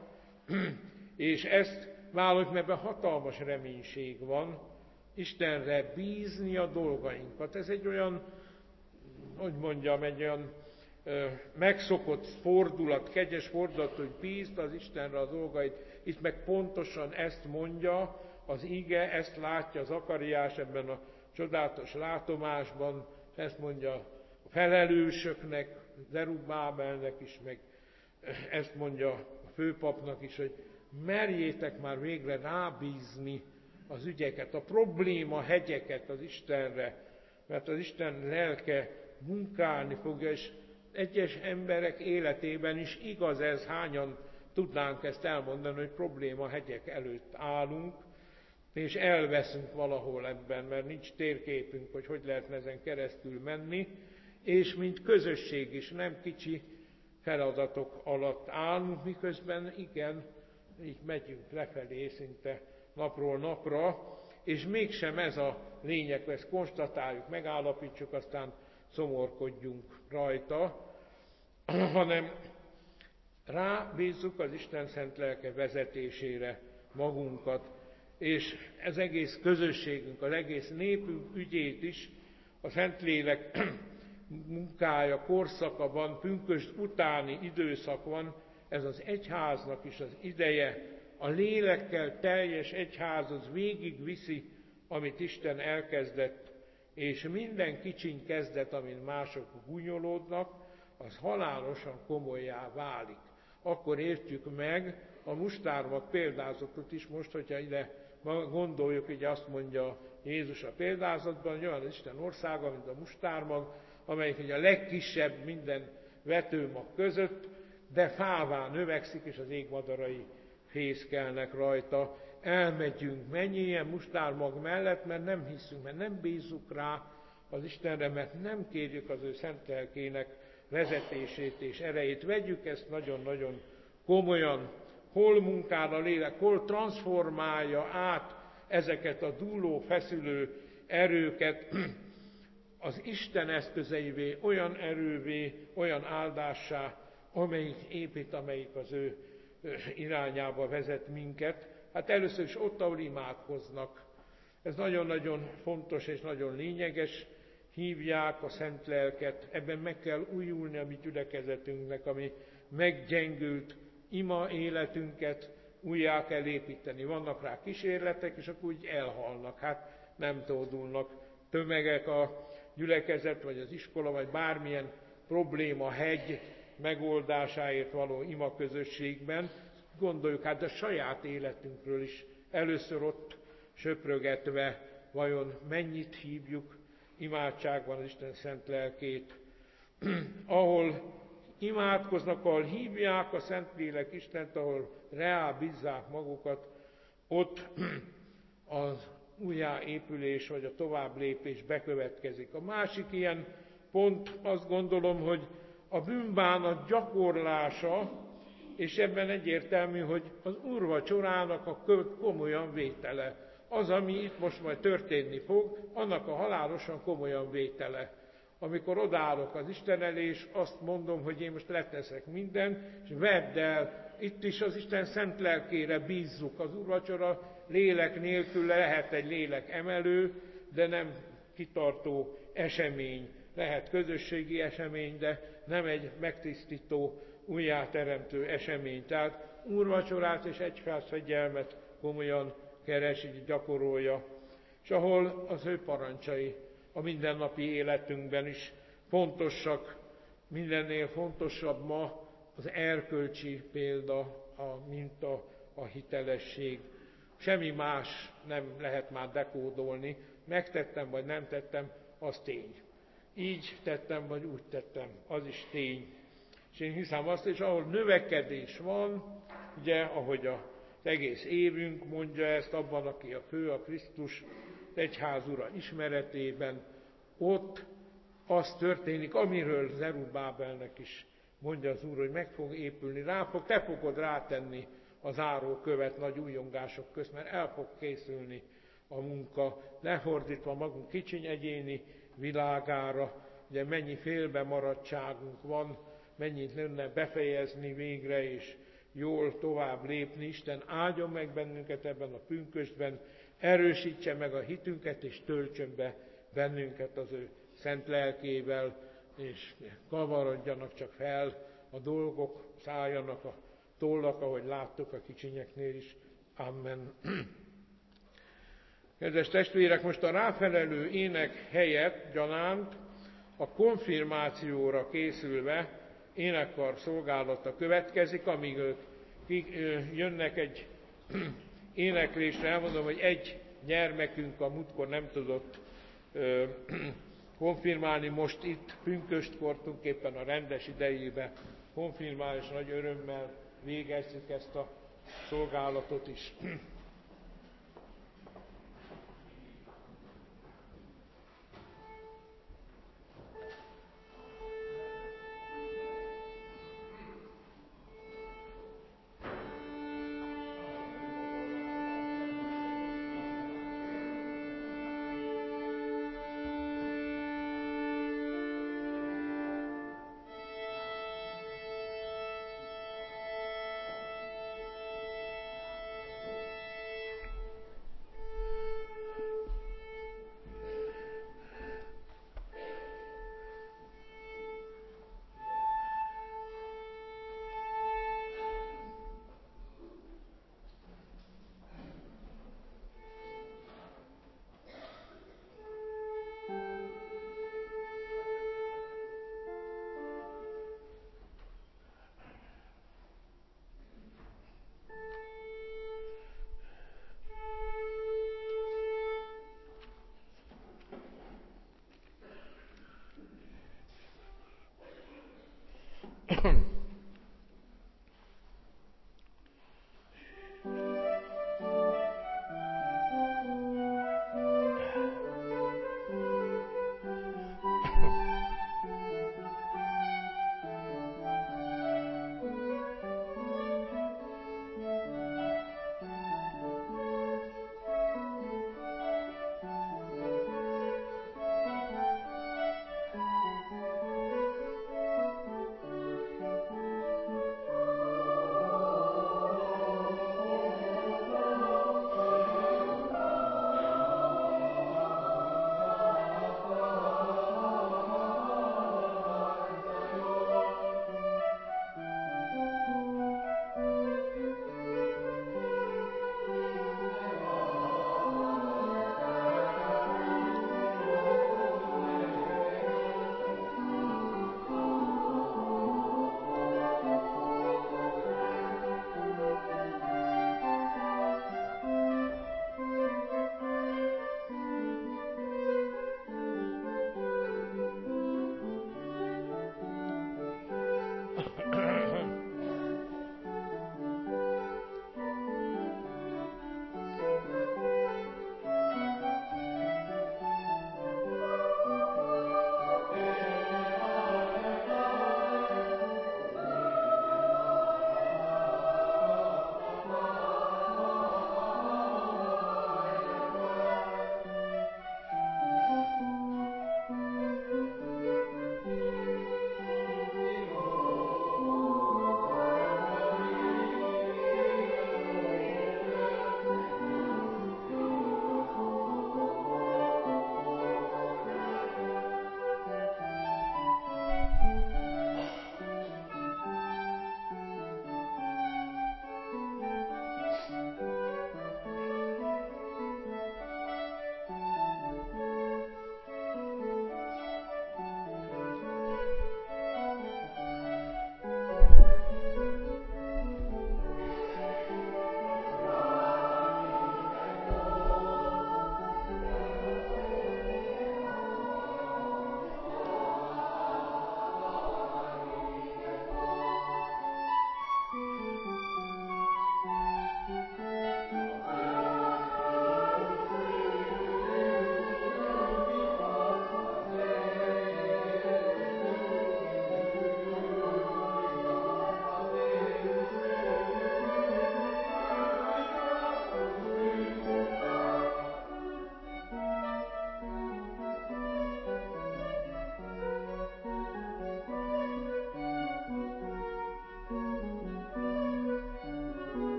és ezt vállaljuk, mert hatalmas reménység van, Istenre bízni a dolgainkat. Ez egy olyan, hogy mondjam, egy olyan ö, megszokott fordulat, kegyes fordulat, hogy bízd az Istenre a dolgait. Itt meg pontosan ezt mondja az ige, ezt látja Zakariás ebben a csodálatos látomásban, ezt mondja a felelősöknek, Zerubábelnek is, meg ezt mondja a főpapnak is, hogy merjétek már végre rábízni az ügyeket, a probléma hegyeket az Istenre, mert az Isten lelke munkálni fogja, és egyes emberek életében is igaz ez, hányan tudnánk ezt elmondani, hogy probléma hegyek előtt állunk, és elveszünk valahol ebben, mert nincs térképünk, hogy hogy lehetne ezen keresztül menni, és mint közösség is nem kicsi feladatok alatt állunk, miközben igen, így megyünk lefelé szinte napról napra, és mégsem ez a lényeg, ezt konstatáljuk, megállapítsuk, aztán szomorkodjunk rajta, hanem rábízzuk az Isten szent lelke vezetésére magunkat, és ez egész közösségünk, az egész népünk ügyét is a Szentlélek munkája korszaka van, pünkösd utáni időszak van, ez az egyháznak is az ideje, a lélekkel teljes egyház az végigviszi, amit Isten elkezdett, és minden kicsiny kezdet, amin mások gúnyolódnak, az halálosan komollyá válik. Akkor értjük meg a mustármag példázatot is most, hogyha ide gondoljuk, hogy azt mondja Jézus a példázatban, hogy olyan az Isten országa, mint a mustármag, amelyik ugye a legkisebb minden vetőmag között, de fává növekszik, és az égmadarai fészkelnek rajta. Elmegyünk mennyien mustármag mellett, mert nem hiszünk, mert nem bízzuk rá az Istenre, mert nem kérjük az ő szent lelkének vezetését és erejét. Vegyük ezt nagyon-nagyon komolyan. Hol munkál a lélek, hol transformálja át ezeket a dúló, feszülő erőket az Isten eszközeivé, olyan erővé, olyan áldássá, amelyik épít, amelyik az ő irányába vezet minket. Hát először is ott, ahol imádkoznak. Ez nagyon-nagyon fontos és nagyon lényeges. Hívják a szent lelket, ebben meg kell újulni a mi gyülekezetünknek, ami meggyengült ima életünket újjá kell építeni. Vannak rá kísérletek, és akkor úgy elhalnak. Hát nem tódulnak tömegek a gyülekezet, vagy az iskola, vagy bármilyen probléma hegy megoldásáért való ima közösségben. Gondoljuk hát a saját életünkről is, először ott söprögetve, vajon mennyit hívjuk imádságban az Isten szent lelkét, ahol imádkoznak, ahol hívják a Szentlélek Istent, ahol rábízzák magukat, ott az újjáépülés vagy a továbblépés bekövetkezik. A másik ilyen pont, azt gondolom, hogy a bűnbánat gyakorlása, és ebben egyértelmű, hogy az úrvacsorának a komolyan vétele. Az, ami itt most majd történni fog, annak a halálosan komolyan vétele. Amikor odaállok az Isten elé, és azt mondom, hogy én most leteszek mindent, és vedd el itt is az Isten szent lelkére bízzuk. Az úrvacsora lélek nélkül lehet egy lélek emelő, de nem kitartó esemény. Lehet közösségi esemény, de nem egy megtisztító, újjáteremtő esemény. Tehát úrvacsorát és egyházfegyelmet komolyan keresi, gyakorolja, és ahol az ő parancsai a mindennapi életünkben is fontosak, mindennél fontosabb ma az erkölcsi példa, a minta, a hitelesség. Semmi más nem lehet már dekódolni, megtettem vagy nem tettem, az tény. Így tettem, vagy úgy tettem, az is tény. És én hiszem azt, és ahol növekedés van, ugye, ahogy az egész évünk mondja ezt, abban, aki a fő, a Krisztus, egyház ura ismeretében, ott az történik, amiről Zerubábelnek is mondja az Úr, hogy meg fog épülni, rá fog, te fogod rátenni az árókövet nagy újongások közt, mert el fog készülni a munka, lefordítva magunk kicsiny egyéni világára, ugye mennyi félbemaradtságunk van, mennyit lenne befejezni végre, és jól tovább lépni. Isten áldjon meg bennünket ebben a pünkösdben, erősítse meg a hitünket, és töltsön be bennünket az ő szent lelkével, és kavarodjanak csak fel a dolgok, szálljanak a tollak, ahogy láttuk a kicsinyeknél is. Amen. Kedves testvérek, most a ráfelelő ének helyett gyanánt a konfirmációra készülve énekkar szolgálata következik, amíg ők jönnek egy éneklésre. Elmondom, hogy egy gyermekünk a múltkor nem tudott konfirmálni, most itt pünköstkor éppen a rendes idejében konfirmál, és nagy örömmel végezzük ezt a szolgálatot is.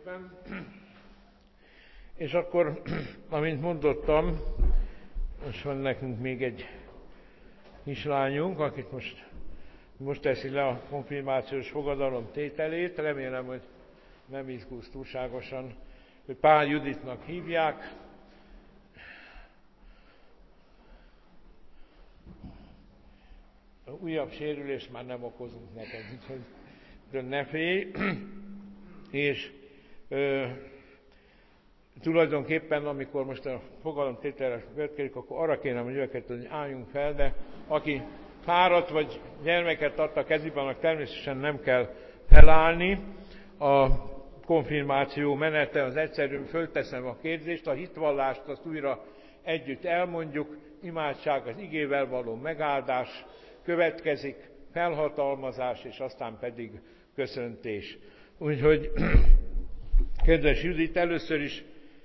szépen. És akkor, amint mondottam, most van nekünk még egy kislányunk, akit most, most teszi le a konfirmációs fogadalom tételét. Remélem, hogy nem izgulsz túlságosan, hogy Pál Juditnak hívják. Újabb sérülést már nem okozunk neked, úgyhogy ne félj. És ö, tulajdonképpen, amikor most a fogadalomtételre következik, akkor arra kérem a gyülekezetet, hogy álljunk fel, de aki fáradt vagy gyermeket tart a kezében, annak természetesen nem kell felállni. A konfirmáció menete az egyszerűen, fölteszem a kérdést, a hitvallást azt újra együtt elmondjuk, imádság, az igével való megáldás következik, felhatalmazás, és aztán pedig köszöntés. Úgyhogy, kedves Judit, először is,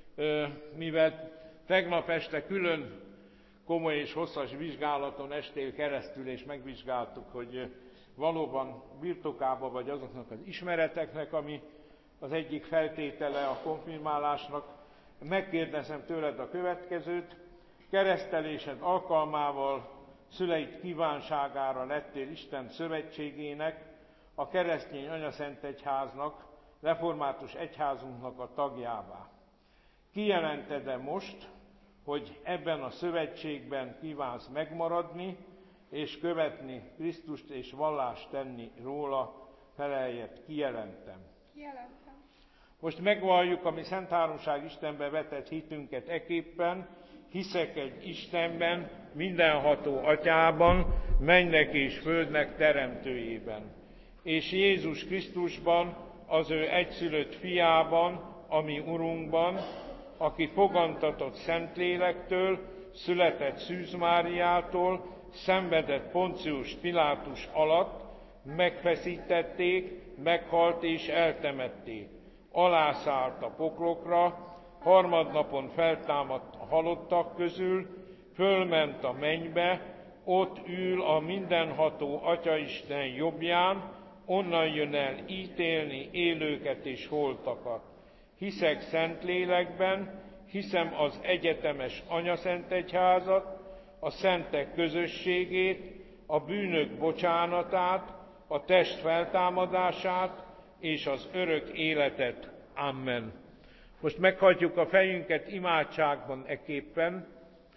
mivel tegnap este külön komoly és hosszas vizsgálaton estél keresztül, és megvizsgáltuk, hogy valóban birtokába vagy azoknak az ismereteknek, ami az egyik feltétele a konfirmálásnak, megkérdezem tőled a következőt: keresztelésed alkalmával szüleid kívánságára lettél Isten szövetségének, a keresztény anyaszentegyháznak, református egyházunknak a tagjává. Kijelented-e most, hogy ebben a szövetségben kívánsz megmaradni, és követni Krisztust és vallást tenni róla? Feleljed, kijelentem. Kijelentem. Most megvalljuk a mi Szent Háromság Istenbe vetett hitünket eképpen. Hiszek egy Istenben, mindenható Atyában, mennek és földnek teremtőjében, és Jézus Krisztusban, az ő egyszülött fiában, a mi Urunkban, aki fogantatott Szentlélektől, született Szűz Máriától, szenvedett Poncius Pilátus alatt, megfeszítették, meghalt és eltemették. Alászállt a poklokra, harmadnapon feltámadt a halottak közül, fölment a mennybe, ott ül a mindenható Atyaisten jobbján, onnan jön el ítélni élőket és holtakat. Hiszek Szentlélekben, hiszem az egyetemes anyaszentegyházat, a szentek közösségét, a bűnök bocsánatát, a test feltámadását és az örök életet. Amen. Most meghajtjuk a fejünket imádságban eképpen.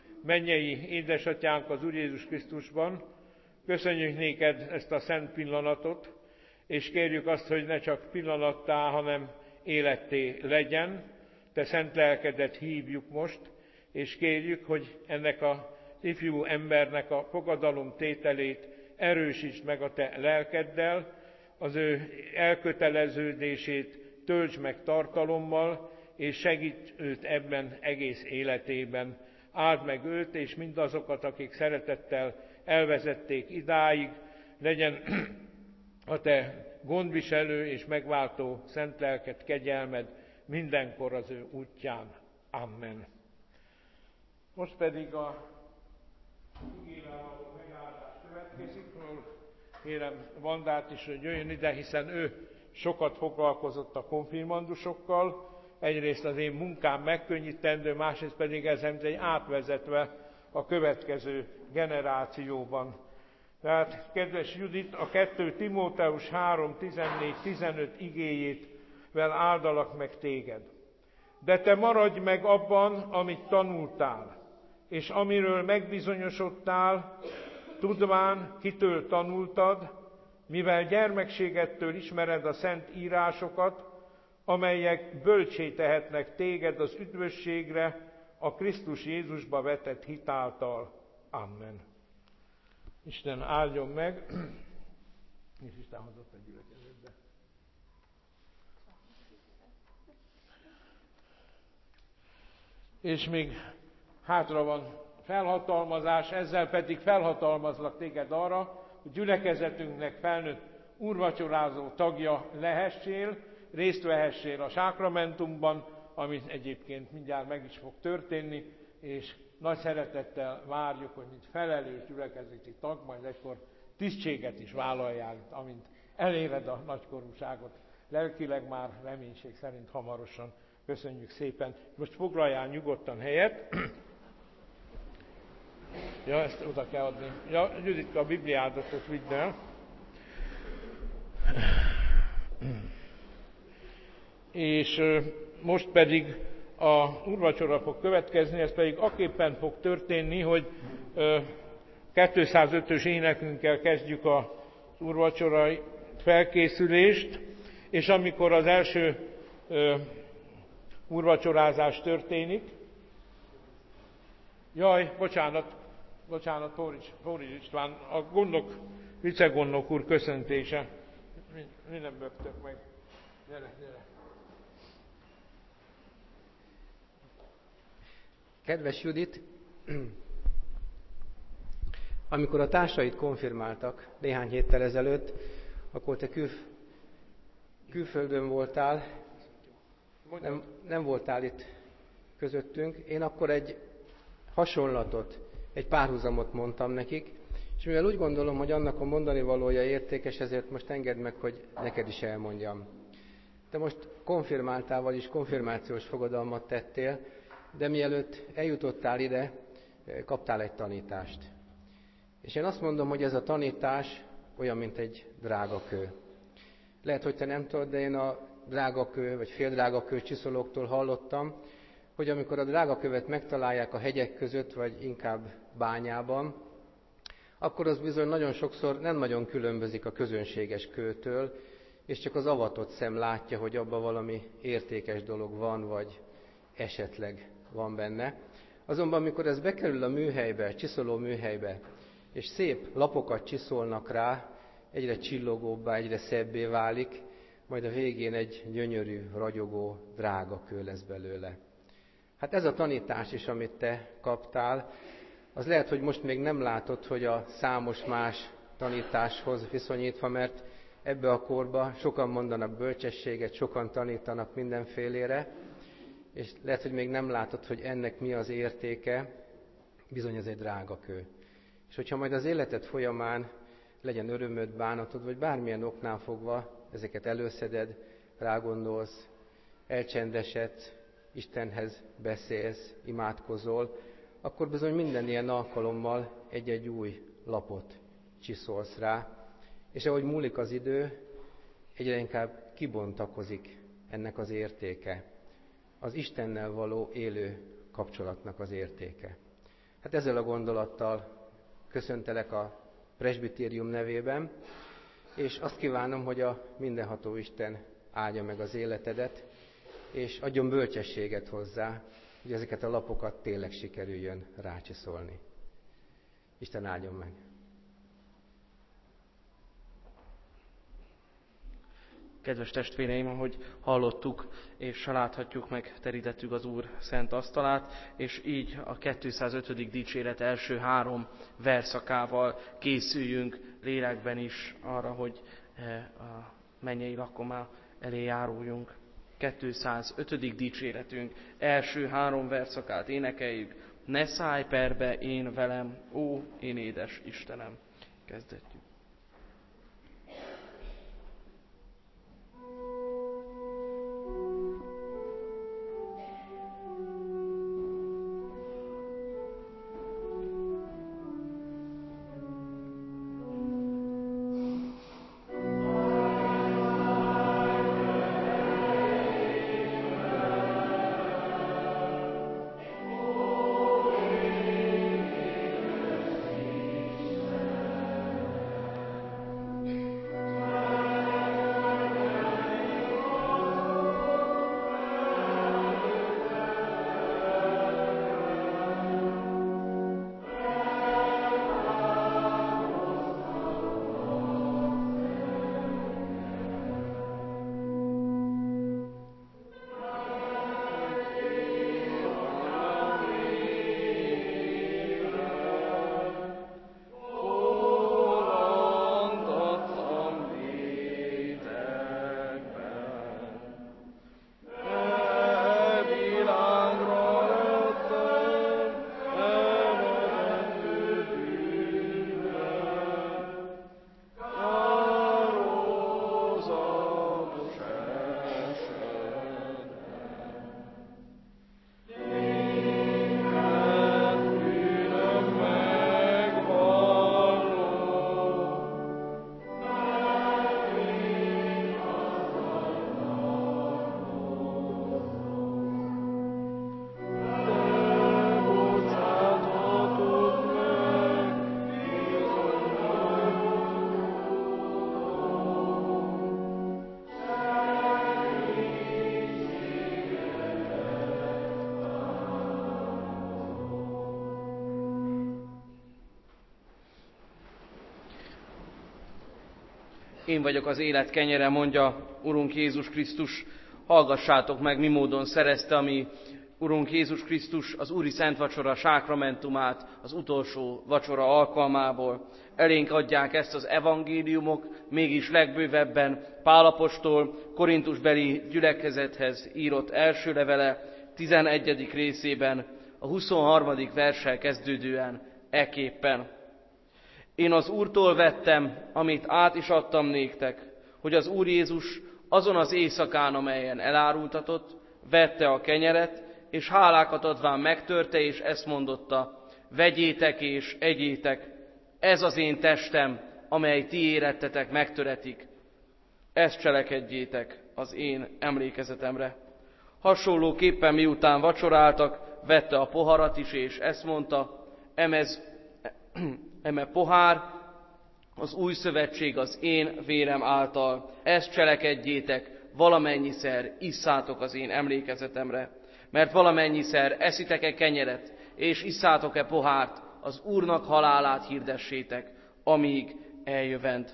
Mennyei édesatyánk az Úr Jézus Krisztusban, köszönjük néked ezt a szent pillanatot, és kérjük azt, hogy ne csak pillanattá, hanem életté legyen. Te szent lelkedet hívjuk most, és kérjük, hogy ennek az ifjú embernek a fogadalom tételét erősítsd meg a te lelkeddel, az ő elköteleződését töltsd meg tartalommal, és segíts őt ebben egész életében. Áld meg őt, és mindazokat, akik szeretettel elvezették idáig, legyen a te gondviselő és megváltó szent lelked, kegyelmed mindenkor az ő útján. Amen. Most pedig a igével való megáldás következik. Kérem Vandát is, hogy jöjjön ide, hiszen ő sokat foglalkozott a konfirmandusokkal. Egyrészt az én munkám megkönnyítendő, másrészt pedig ezen egy átvezetve a következő generációban. Tehát, kedves Judit, a kettő Timóteus három tizennégy tizenöt igéjével áldalak meg téged. De te maradj meg abban, amit tanultál, és amiről megbizonyosodtál, tudván, kitől tanultad, mivel gyermekségettől ismered a szent írásokat, amelyek bölcsé tehetnek téged az üdvösségre, a Krisztus Jézusba vetett hit által. Amen. Isten áldjon meg, és Isten hozott a gyülekezetbe. És még hátra van felhatalmazás, ezzel pedig felhatalmazlak téged arra, hogy gyülekezetünknek felnőtt úrvacsorázó tagja lehessél, részt vehessél a sákramentumban, amit egyébként mindjárt meg is fog történni, és nagy szeretettel várjuk, hogy mint felelős gyülekezeti tag, majd egykor tisztséget is vállaljál, amint eléred a nagykorúságot. lelkileg már reménység szerint hamarosan. Köszönjük szépen. Most foglaljál nyugodtan helyet. Ja, ezt oda kell adni. Ja, Juditka, a Bibliádatot vidd el. És most pedig a úrvacsora fog következni, ez pedig aképpen fog történni, hogy kétszázötös énekünkkel kezdjük az úrvacsorai felkészülést, és amikor az első úrvacsorázás történik, jaj, bocsánat, bocsánat, Pórics, Pórics István, a gondok, vicegondnok úr köszöntése, mi nem bögtök meg, gyere, gyere. Kedves Judit, amikor a társait konfirmáltak néhány héttel ezelőtt, akkor te kül, külföldön voltál, nem, nem voltál itt közöttünk. Én akkor egy hasonlatot, egy párhuzamot mondtam nekik, és mivel úgy gondolom, hogy annak a mondani valója értékes, ezért most engedd meg, hogy neked is elmondjam. Te most konfirmáltál, vagyis konfirmációs fogadalmat tettél, de mielőtt eljutottál ide, kaptál egy tanítást. És én azt mondom, hogy ez a tanítás olyan, mint egy drágakő. Lehet, hogy te nem tudod, de én a drágakő, vagy féldrágakő csiszolóktól hallottam, hogy amikor a drágakövet megtalálják a hegyek között, vagy inkább bányában, akkor az bizony nagyon sokszor nem nagyon különbözik a közönséges kőtől, és csak az avatott szem látja, hogy abban valami értékes dolog van, vagy esetleg van benne. Azonban, amikor ez bekerül a műhelybe, csiszoló műhelybe, és szép lapokat csiszolnak rá, egyre csillogóbbá, egyre szebbé válik, majd a végén egy gyönyörű, ragyogó, drága kő lesz belőle. Hát ez a tanítás is, amit te kaptál, az lehet, hogy most még nem látod, hogy a számos más tanításhoz viszonyítva, mert ebbe a korba sokan mondanak bölcsességet, sokan tanítanak mindenfélére, és lehet, hogy még nem látod, hogy ennek mi az értéke, bizony ez egy drága kő. És hogyha majd az életed folyamán legyen örömöd, bánatod, vagy bármilyen oknál fogva ezeket előszeded, rágondolsz, elcsendesedsz, Istenhez beszélsz, imádkozol, akkor bizony minden ilyen alkalommal egy-egy új lapot csiszolsz rá, és ahogy múlik az idő, egyre inkább kibontakozik ennek az értéke, az Istennel való élő kapcsolatnak az értéke. Hát ezzel a gondolattal köszöntelek a presbitérium nevében, és azt kívánom, hogy a mindenható Isten áldja meg az életedet, és adjon bölcsességet hozzá, hogy ezeket a lapokat tényleg sikerüljön rácsiszolni. Isten áldjon meg! Kedves testvéreim, ahogy hallottuk és láthatjuk, meg terítettük az Úr szent asztalát, és így a kétszázötödik dicséret első három verszakával készüljünk lélekben is arra, hogy a mennyei lakomá elé járuljunk. kétszázötödik dicséretünk első három verszakát énekeljük. Ne szállj perbe én velem, ó, én édes Istenem. Kezdetjük. Én vagyok az élet kenyere, mondja Urunk Jézus Krisztus. Hallgassátok meg, mi módon szerezte a mi Urunk Jézus Krisztus az Úri Szent Vacsora sákramentumát az utolsó vacsora alkalmából. Elénk adják ezt az evangéliumok, mégis legbővebben Pál apostol Korintusbeli gyülekezethez írott első levele tizenegyedik részében, a huszonharmadik verssel kezdődően eképpen. Én az Úrtól vettem, amit át is adtam néktek, hogy az Úr Jézus azon az éjszakán, amelyen elárultatott, vette a kenyeret, és hálákat adván megtörte, és ezt mondotta: vegyétek és egyétek, ez az én testem, amely ti érettetek megtöretik. Ezt cselekedjétek az én emlékezetemre. Hasonlóképpen miután vacsoráltak, vette a poharat is, és ezt mondta: emez, eme pohár, az új szövetség az én vérem által. Ezt cselekedjétek, valamennyiszer isszátok az én emlékezetemre. Mert valamennyiszer eszitek-e kenyeret, és isszátok-e pohárt, az Úrnak halálát hirdessétek, amíg eljövend.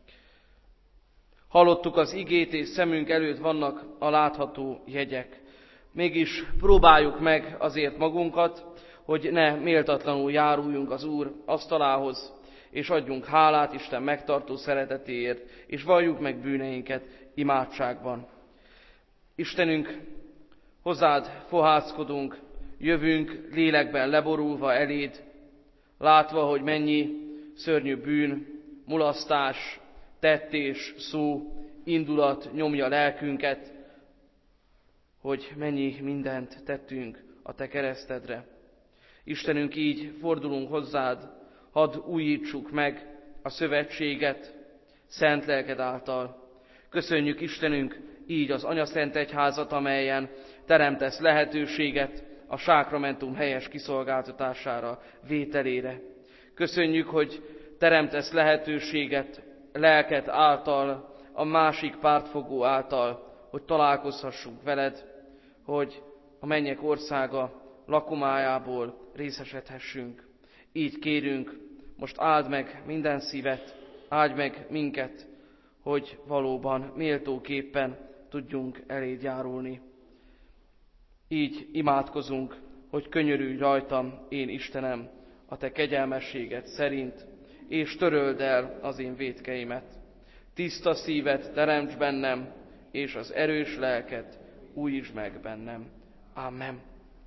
Hallottuk az igét, és szemünk előtt vannak a látható jegyek. Mégis próbáljuk meg azért magunkat, hogy ne méltatlanul járuljunk az Úr asztalához, és adjunk hálát Isten megtartó szeretetéért, és valljuk meg bűneinket imádságban. Istenünk, hozzád fohászkodunk, jövünk lélekben leborulva eléd, látva, hogy mennyi szörnyű bűn, mulasztás, tettés, szó, indulat nyomja lelkünket, hogy mennyi mindent tettünk a te keresztedre. Istenünk, így fordulunk hozzád, hadd újítsuk meg a szövetséget szent lelked által. Köszönjük, Istenünk, így az Anyaszent Egyházat, amelyen teremtesz lehetőséget a sákramentum helyes kiszolgáltatására, vételére. Köszönjük, hogy teremtesz lehetőséget lelked által, a másik pártfogó által, hogy találkozhassunk veled, hogy a mennyek országa lakomájából részesedhessünk. Így kérünk, most áld meg minden szívet, áldj meg minket, hogy valóban méltóképpen tudjunk eléd járulni. Így imádkozunk, hogy könyörülj rajtam, én Istenem, a te kegyelmességed szerint, és töröld el az én vétkeimet. Tiszta szívet teremts bennem, és az erős lelket újítsd meg bennem. Amen.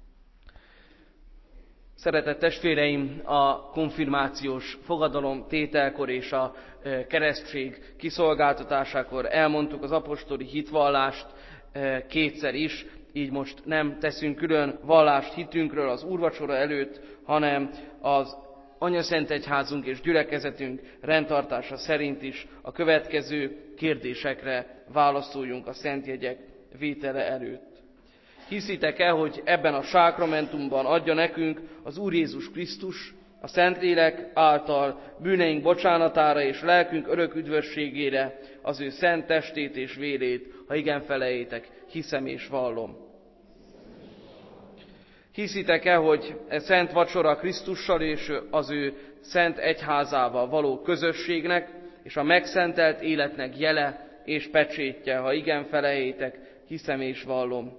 Szeretett testvéreim, a konfirmációs fogadalom tételkor és a keresztség kiszolgáltatásakor elmondtuk az apostoli hitvallást kétszer is, így most nem teszünk külön vallást hitünkről az úrvacsora előtt, hanem az Anyaszent Egyházunk és gyülekezetünk rendtartása szerint is a következő kérdésekre válaszoljunk a szentjegyek vétele előtt. Hiszitek-e, hogy ebben a sákramentumban adja nekünk az Úr Jézus Krisztus a Szentlélek által bűneink bocsánatára és lelkünk örök üdvösségére az ő szent testét és vérét, ha igen felejétek, hiszem és vallom. Hiszitek-e, hogy e szent vacsora Krisztussal és az ő szent egyházával való közösségnek és a megszentelt életnek jele és pecsétje, ha igen felejétek, hiszem és vallom.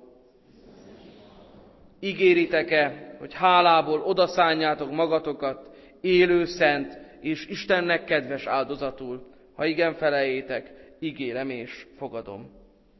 Ígéritek-e, hogy hálából odaszánjátok magatokat élő, szent és Istennek kedves áldozatul? Ha igen felejétek, ígérem és fogadom.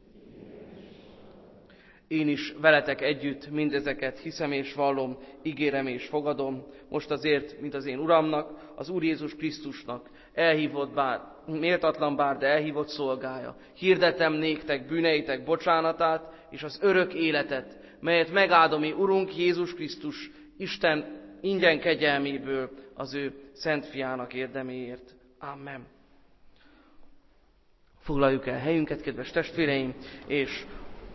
Én is veletek együtt mindezeket hiszem és vallom, ígérem és fogadom, most azért, mint az én Uramnak, az Úr Jézus Krisztusnak, elhívott bár, méltatlan bár, de elhívott szolgája. Hirdetem néktek bűneitek bocsánatát és az örök életet, melyet megáld a mi Urunk Jézus Krisztus, Isten ingyen kegyelméből az ő szent fiának érdeméért. Amen. Foglaljuk el helyünket, kedves testvéreim, és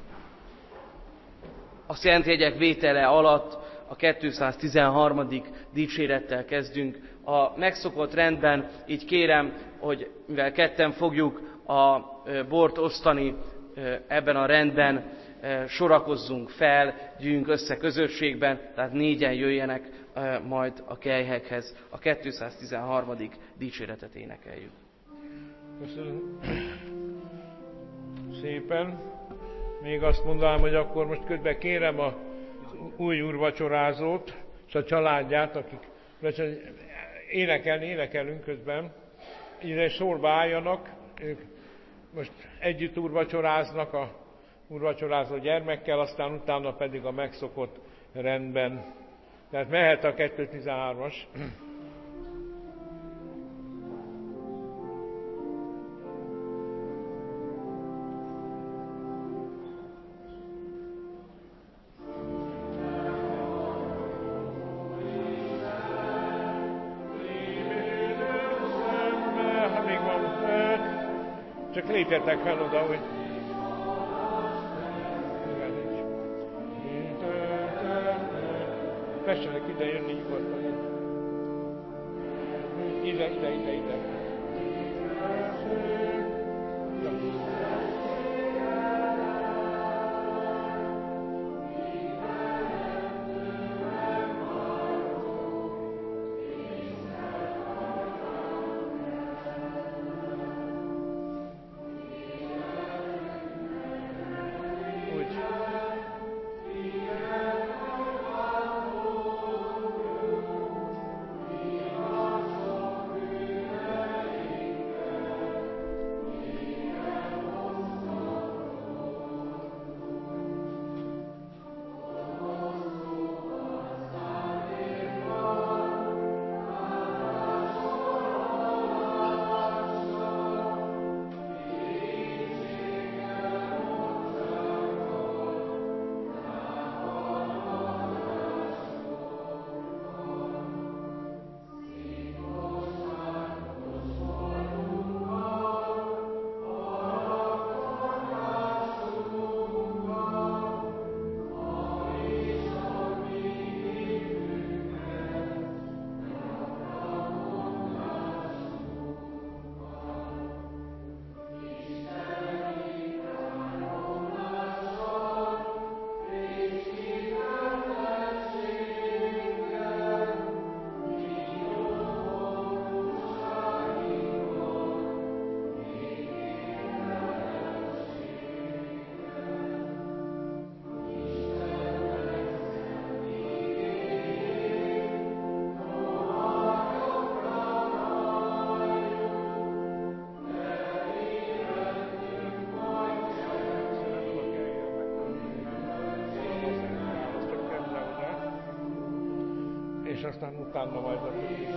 a szentjegyek vétele alatt a kétszáztizenharmadik dicsérettel kezdünk. A megszokott rendben, így kérem, hogy mivel ketten fogjuk a bort osztani ebben a rendben, sorakozzunk fel, gyűjjünk össze közösségben, tehát négyen jöjjenek majd a kelyhekhez. A kétszáztizenharmadik dicséretet énekeljük. Köszönöm szépen. Még azt mondanám, hogy akkor most közben kérem a új úrvacsorázót és a családját, akik énekelni, énekelünk közben, ide sorba álljanak, ők most együtt úrvacsoráznak a úrvacsorázó gyermekkel, aztán utána pedig a megszokott rendben. Tehát mehet a kettőszáztizenhármas. Csak lépjetek fel oda, hogy... Tessenek ide jönni nyugodtan. Ide, ide, ide, ide. És aztán utána majd a többi.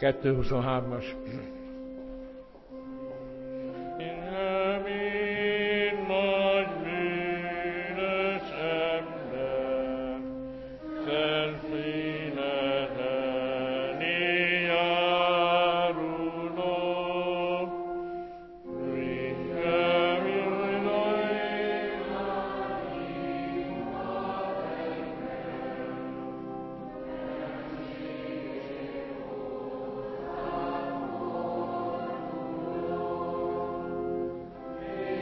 kettő huszonhármas. Amen.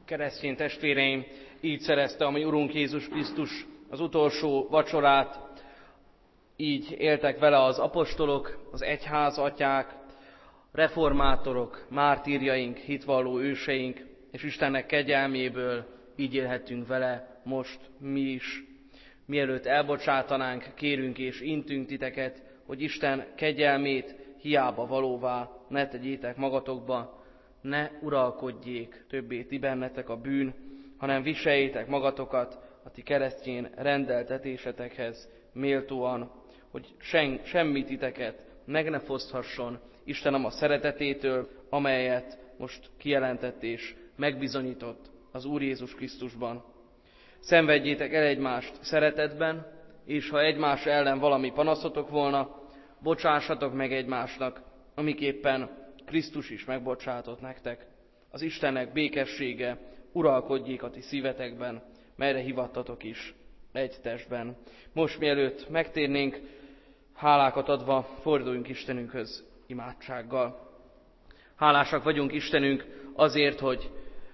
Keresztény testvéreim, így szerezte a mi Urunk Jézus Krisztus az utolsó vacsorát, így éltek vele az apostolok, az egyház atyák, reformátorok, mártírjaink, hitvalló őseink, és Istennek kegyelméből így élhetünk vele most mi is. Mielőtt elbocsátanánk, kérünk és intünk titeket, hogy Isten kegyelmét hiába valóvá ne tegyétek magatokba, ne uralkodjék többé ti bennetek a bűn, hanem viseljétek magatokat a ti keresztény rendeltetésetekhez méltóan, hogy sen, semmi titeket meg ne foszthasson Istenem a szeretetétől, amelyet most kijelentett és megbizonyított az Úr Jézus Krisztusban. Szenvedjétek el egymást szeretetben, és ha egymás ellen valami panaszotok volna, bocsássatok meg egymásnak, amiképpen Krisztus is megbocsátott nektek. Az Istennek békessége uralkodjék a ti szívetekben, melyre hivattatok is egy testben. Most mielőtt megtérnénk, hálákat adva forduljunk Istenünkhöz imádsággal. Hálásak vagyunk Istenünk azért, hogy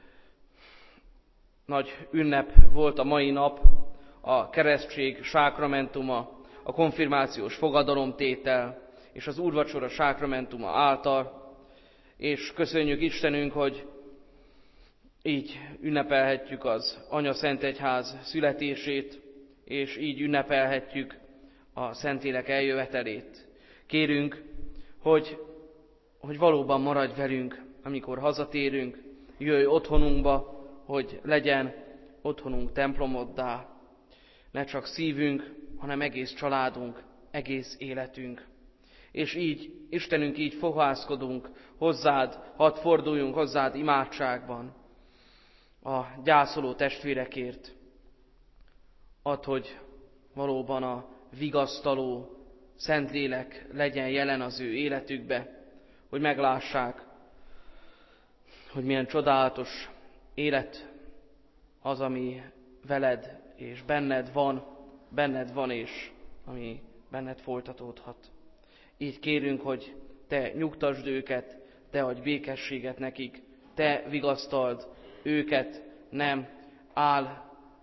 nagy ünnep volt a mai nap, a keresztség sákramentuma, a konfirmációs fogadalomtétel és az úrvacsora sákramentuma által, és köszönjük Istenünk, hogy így ünnepelhetjük az Anya Szent Egyház születését, és így ünnepelhetjük a Szentlélek eljövetelét. Kérünk, hogy, hogy valóban maradj velünk, amikor hazatérünk, jöjj otthonunkba, hogy legyen otthonunk templomoddá, ne csak szívünk, hanem egész családunk, egész életünk. És így, Istenünk, így fohászkodunk hozzád, hadd forduljunk hozzád imádságban a gyászoló testvérekért. Add, hogy valóban a vigasztaló Szentlélek legyen jelen az ő életükbe, hogy meglássák, hogy milyen csodálatos élet az, ami veled és benned van, benned van és ami benned folytatódhat. Így kérünk, hogy te nyugtasd őket, te adj békességet nekik, te vigasztald őket, nem áll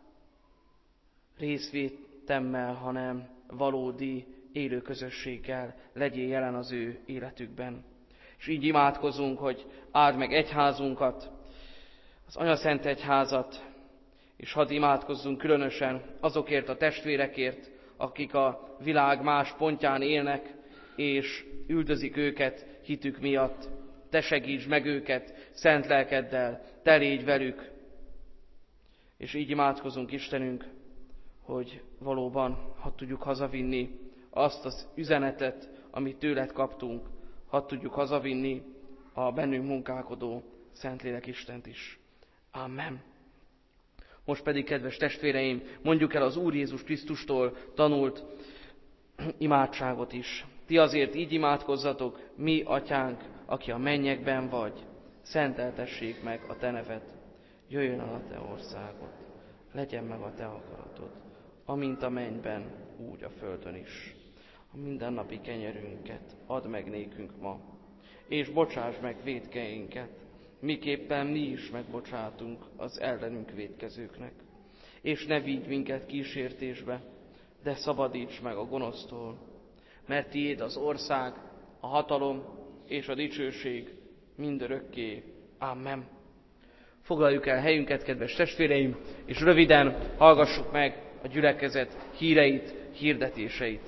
részvétemmel, hanem valódi élő közösséggel legyél jelen az ő életükben. És így imádkozunk, hogy áld meg egyházunkat, az Anyaszent Egyházat, és hadd imádkozzunk különösen azokért a testvérekért, akik a világ más pontján élnek, és üldözik őket hitük miatt. Te segíts meg őket szent lelkeddel, te légy velük. És így imádkozunk Istenünk, hogy valóban hadd tudjuk hazavinni azt az üzenetet, amit tőled kaptunk, hadd tudjuk hazavinni a bennünk munkálkodó Szentlélek Istent is. Amen. Most pedig, kedves testvéreim, mondjuk el az Úr Jézus Krisztustól tanult imádságot is. Ti azért így imádkozzatok, mi, atyánk, aki a mennyekben vagy, szenteltessék meg a te neved. Jöjjön el a te országod, legyen meg a te akaratod, amint a mennyben, úgy a földön is. A mindennapi kenyerünket add meg nékünk ma, és bocsáss meg vétkeinket, miképpen mi is megbocsátunk az ellenünk vétkezőknek. És ne vigy minket kísértésbe, de szabadíts meg a gonosztól, mert tiéd az ország, a hatalom és a dicsőség mindörökké. Amen. Foglaljuk el helyünket, kedves testvéreim, és röviden hallgassuk meg a gyülekezet híreit, hirdetéseit.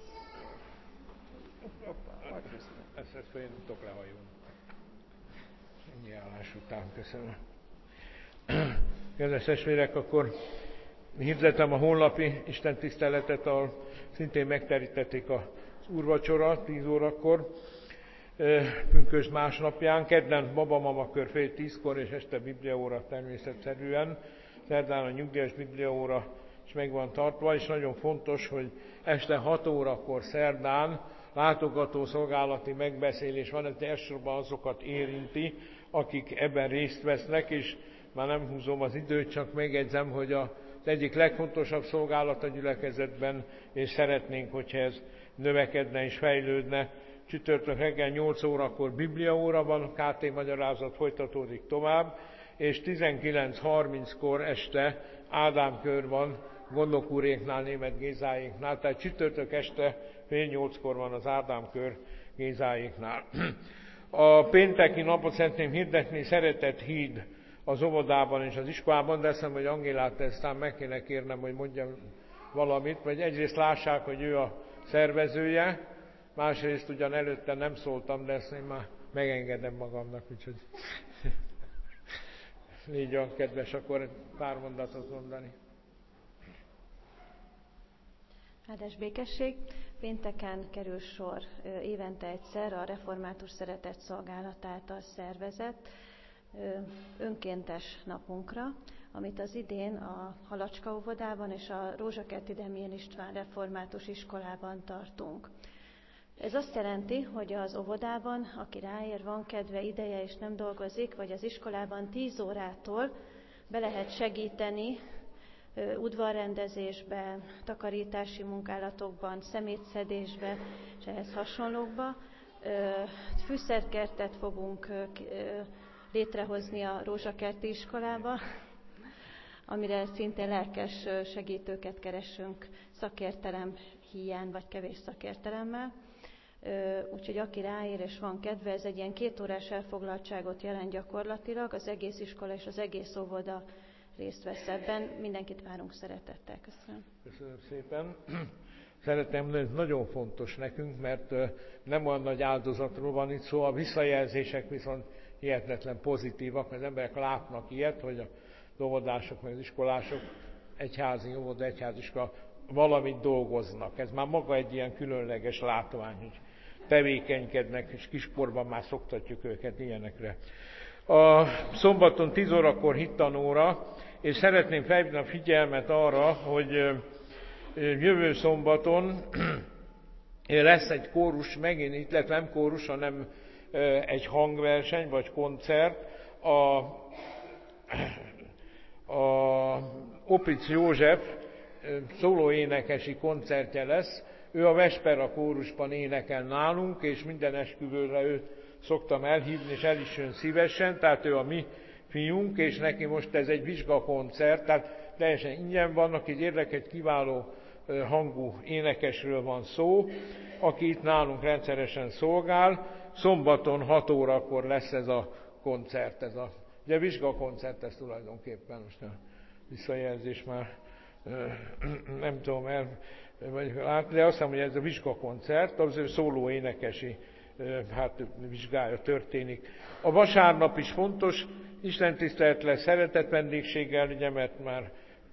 Ezt, ezt én tudok lehajolni. Ennyi állás után, köszönöm. Kedves testvérek, akkor hirdetem a honlapi istentiszteletet, ahol szintén megterítették az úrvacsora tíz órakor, pünkösd másnapján, kedden babamama kör fél tízkor, és este bibliaóra természetszerűen, szerdán a nyugdíjas bibliaóra is meg van tartva, és nagyon fontos, hogy este hat órakor szerdán látogató szolgálati megbeszélés van, ez elsősorban azokat érinti, akik ebben részt vesznek, és már nem húzom az időt, csak megjegyzem, hogy az egyik legfontosabb szolgálat a gyülekezetben, és szeretnénk, hogyha ez növekedne és fejlődne. Csütörtök reggel nyolc órakor bibliaóra van, ká té magyarázat folytatódik tovább, és tizenkilenc harminckor este Ádám kör van Gondok úréknál, Németh Gézáéknál, tehát csütörtök este fél nyolckor van az Ádám kör Gézáéknál. A pénteki napot szeretném hirdetni, Szeretett híd az óvodában és az iskolában, de azt hiszem, hogy Angélát eztán meg kéne kérnem, hogy mondjam valamit, vagy egyrészt lássák, hogy ő a szervezője, másrészt ugyan előtte nem szóltam, de ezt én már megengedem magamnak, úgyhogy légy olyan kedves, akkor pár mondatot mondani. Áldás békesség! Pénteken kerül sor évente egyszer a Református Szeretett Szolgálat által szervezett önkéntes napunkra, amit az idén a Halacska óvodában és a Rózsakerti Demjén István Református Iskolában tartunk. Ez azt jelenti, hogy az óvodában, aki ráér, van kedve, ideje és nem dolgozik, vagy az iskolában tíz órától be lehet segíteni udvarrendezésben, takarítási munkálatokban, szemétszedésben és ehhez hasonlókba. Fűszerkertet fogunk létrehozni a Rózsakerti iskolába, amire szintén lelkes segítőket keresünk szakértelem híján, vagy kevés szakértelemmel. Úgyhogy aki ráér és van kedve, ez egy ilyen kétórás elfoglaltságot jelent gyakorlatilag, az egész iskola és az egész óvoda részt vesz ebben. Mindenkit várunk szeretettel. Köszönöm. Köszönöm szépen. Szeretném mondani, ez nagyon fontos nekünk, mert nem olyan nagy áldozatról van itt szó, a visszajelzések viszont hihetetlen pozitívak, mert az emberek látnak ilyet, hogy az óvodások, meg az iskolások, egyházi óvoda, egyháziskola valamit dolgoznak. Ez már maga egy ilyen különleges látvány, hogy tevékenykednek, és kiskorban már szoktatjuk őket ilyenekre. A szombaton tíz órakor hittanóra, és szeretném felhívni a figyelmet arra, hogy jövő szombaton lesz egy kórus, megint itt lett nem kórus, hanem egy hangverseny, vagy koncert. A, a Opic József szólóénekesi koncertje lesz. Ő a Vespera kórusban énekel nálunk, és minden esküvőre őt szoktam elhívni, és el is jön szívesen, tehát ő a mi fiunk, és neki most ez egy vizsgakoncert, tehát teljesen ingyen van, akit érdekel, egy kiváló hangú énekesről van szó, aki itt nálunk rendszeresen szolgál. Szombaton hat órakor lesz ez a koncert, ez a, ugye vizsgakoncert, ez tulajdonképpen most a visszajelzés már nem tudom el, vagy látni, de azt hiszem, hogy ez a vizsgakoncert, az ő szóló énekesi hát, vizsgája történik. A vasárnap is fontos, istentisztelet lesz szeretett vendégséggel, ugye, mert már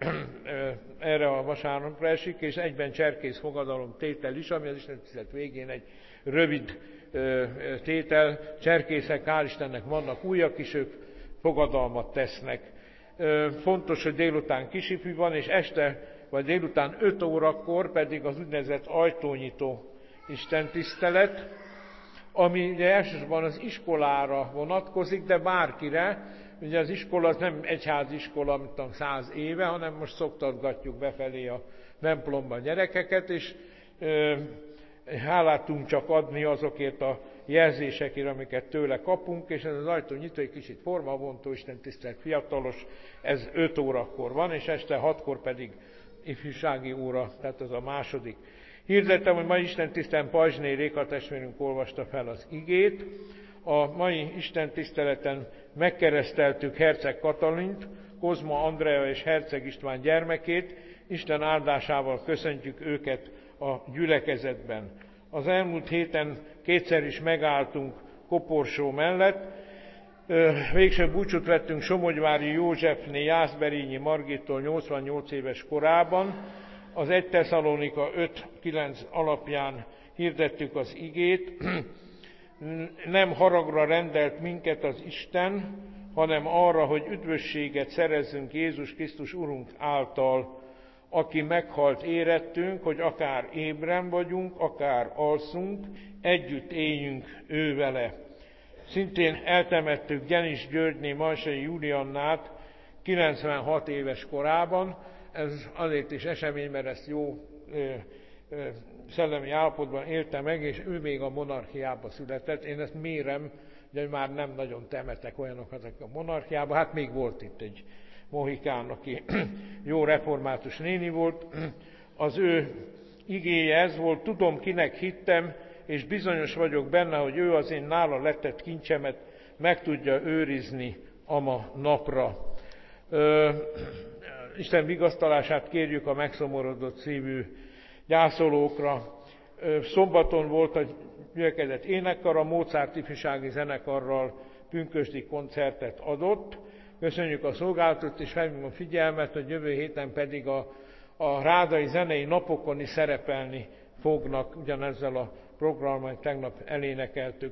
erre a vasárnapra esik, és egyben cserkész fogadalom tétel is, ami az istentisztelet végén egy rövid tétel. Cserkészek, hál' Istennek vannak újak is, ők fogadalmat tesznek. Fontos, hogy délután kisifű van, és este vagy délután öt órakor pedig az úgynevezett ajtónyitó istentisztelet, ami ugye elsősorban az iskolára vonatkozik, de bárkire. Ugye az iskola az nem egyháziskola, mint tudom, száz éve, hanem most szoktatgatjuk befelé a templomban gyerekeket, és ö, hálát tudunk csak adni azokért a jelzésekért, amiket tőle kapunk, és ez az ajtónyitó egy kicsit formavontó, istentisztelet fiatalos, ez öt órakor van, és este hatkor pedig ifjúsági óra, tehát az a második. Hirdettem, hogy mai istentiszteleten Pajzsné Réka testvérünk olvasta fel az igét. A mai istentiszteleten megkereszteltük Herceg Katalint, Kozma Andrea és Herceg István gyermekét. Isten áldásával köszöntjük őket a gyülekezetben. Az elmúlt héten kétszer is megálltunk Koporsó mellett. Végső búcsút vettünk Somogyvári Józsefné Jászberényi Margittól nyolcvannyolc éves korában. Az egy Tesszalonika öt kilenc alapján hirdettük az igét. Nem haragra rendelt minket az Isten, hanem arra, hogy üdvösséget szerezzünk Jézus Krisztus Urunk által, aki meghalt érettünk, hogy akár ébren vagyunk, akár alszunk, együtt éljünk ő vele. Szintén eltemettük Gyenis Györgyné Majsai Juliannát kilencvenhat éves korában. Ez azért is esemény, mert ezt jó ö, ö, szellemi állapotban élte meg, és ő még a monarchiába született. Én ezt mérem, de már nem nagyon temetek olyanokat, akik a monarchiában. Hát még volt itt egy mohikán, aki jó református néni volt. Az ő igéje ez volt: tudom, kinek hittem, és bizonyos vagyok benne, hogy ő az én nála letett kincsemet meg tudja őrizni ama napra. Ö, Isten vigasztalását kérjük a megszomorodott szívű gyászolókra. Ö, szombaton volt a gyülekezet énekkar, a Mozart ifjúsági zenekarral pünkösdi koncertet adott. Köszönjük a szolgálatot, és felhívom a figyelmet, hogy jövő héten pedig a, a rádai zenei napokon is szerepelni fognak ugyanezzel a programmal, tegnap elénekeltük.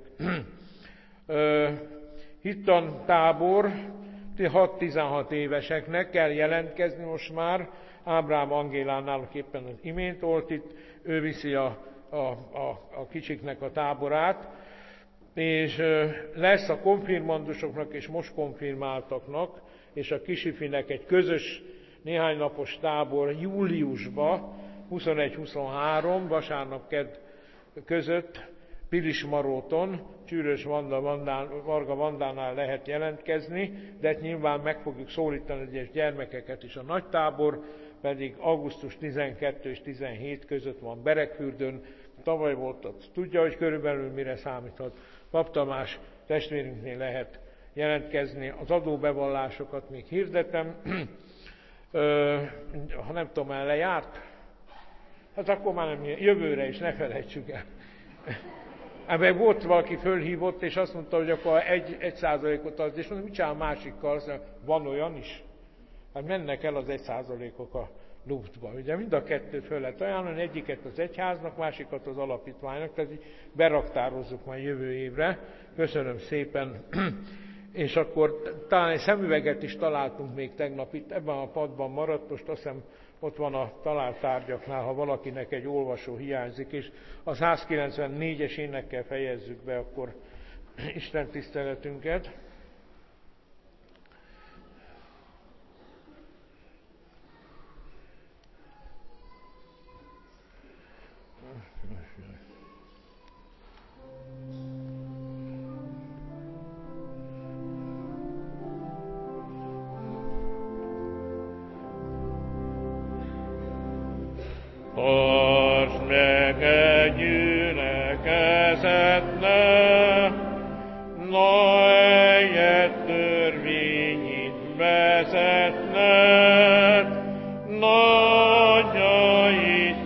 Hittan tábor, hat-tizenhat éveseknek kell jelentkezni most már. Ábrám Angélánál, aki éppen az imént volt itt, ő viszi a, a, a, a kicsiknek a táborát, és lesz a konfirmandusoknak és most konfirmáltaknak, és a kisifinek egy közös néhány napos tábor júliusban, huszonegy-huszonhárom, vasárnap kedd között, Pilismaróton, Csűrös Vanda, Vandán, Varga Vandánál lehet jelentkezni, de nyilván meg fogjuk szólítani egyes gyermekeket is. A nagy tábor pedig augusztus tizenkettő és tizenhét között van Beregfürdőn. Tavaly volt ott, tudja, hogy körülbelül mire számíthat. Pap Tamás testvérünknél lehet jelentkezni. Az adóbevallásokat még hirdetem. Ha nem tudom, el lejárt, hát akkor már nem, jövőre is, ne felejtsük el. Ebben volt valaki fölhívott, és azt mondta, hogy akkor egy, egy százalékot az, és mondom, mit csinál a másikkal? Van olyan is? Hát mennek el az egy százalékok a luftba. Ugye mind a kettőt föl lehet ajánlani, egyiket az egyháznak, másikat az alapítványnak, tehát így beraktározzuk majd jövő évre. Köszönöm szépen. És akkor talán egy szemüveget is találtunk még tegnap itt, ebben a padban maradt, most azt hiszem ott van a talált tárgyaknál, ha valakinek egy olvasó hiányzik, és a százkilencvennégyes énekkel fejezzük be akkor Isten tiszteletünket. Tartsd meg egy gyülekezetnek, na egyet törvényit vezetnek, nagyjait,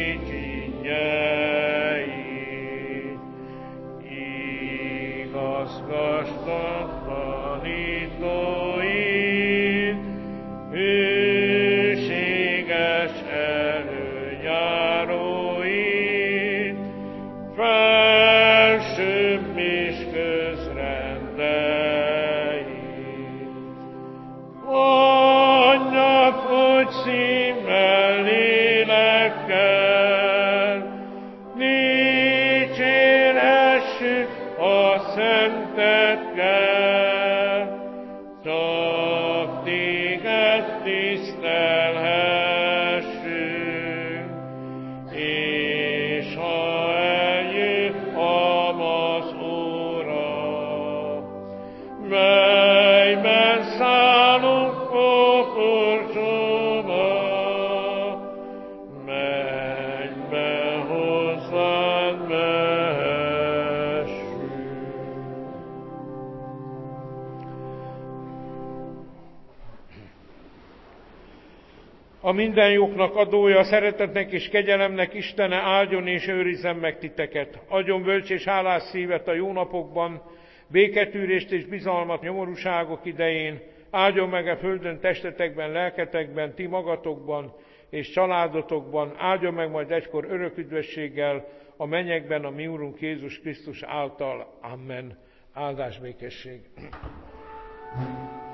kicsinyeit, igazgasd tanítóit, hűséges előjáróit, felsőbb és közrendeit. Adjak, hogy szívvel, lélekkel dicsérhessük a szentekkel, csak téged tisztelhessünk, és ha eljött az óra, melyben szállunk pokorcsóba, mennybe hozzád mehessünk. A minden jóknak adója, a szeretetnek és kegyelemnek Istene áldjon és őrizzen meg titeket. Adjon bölcs és hálás szívet a jó napokban, béketűrést és bizalmat nyomorúságok idején, áldjon meg a földön testetekben, lelketekben, ti magatokban és családotokban, áldjon meg majd egykor örök üdvösséggel a mennyekben a mi Úrunk Jézus Krisztus által. Amen. Áldás, békesség.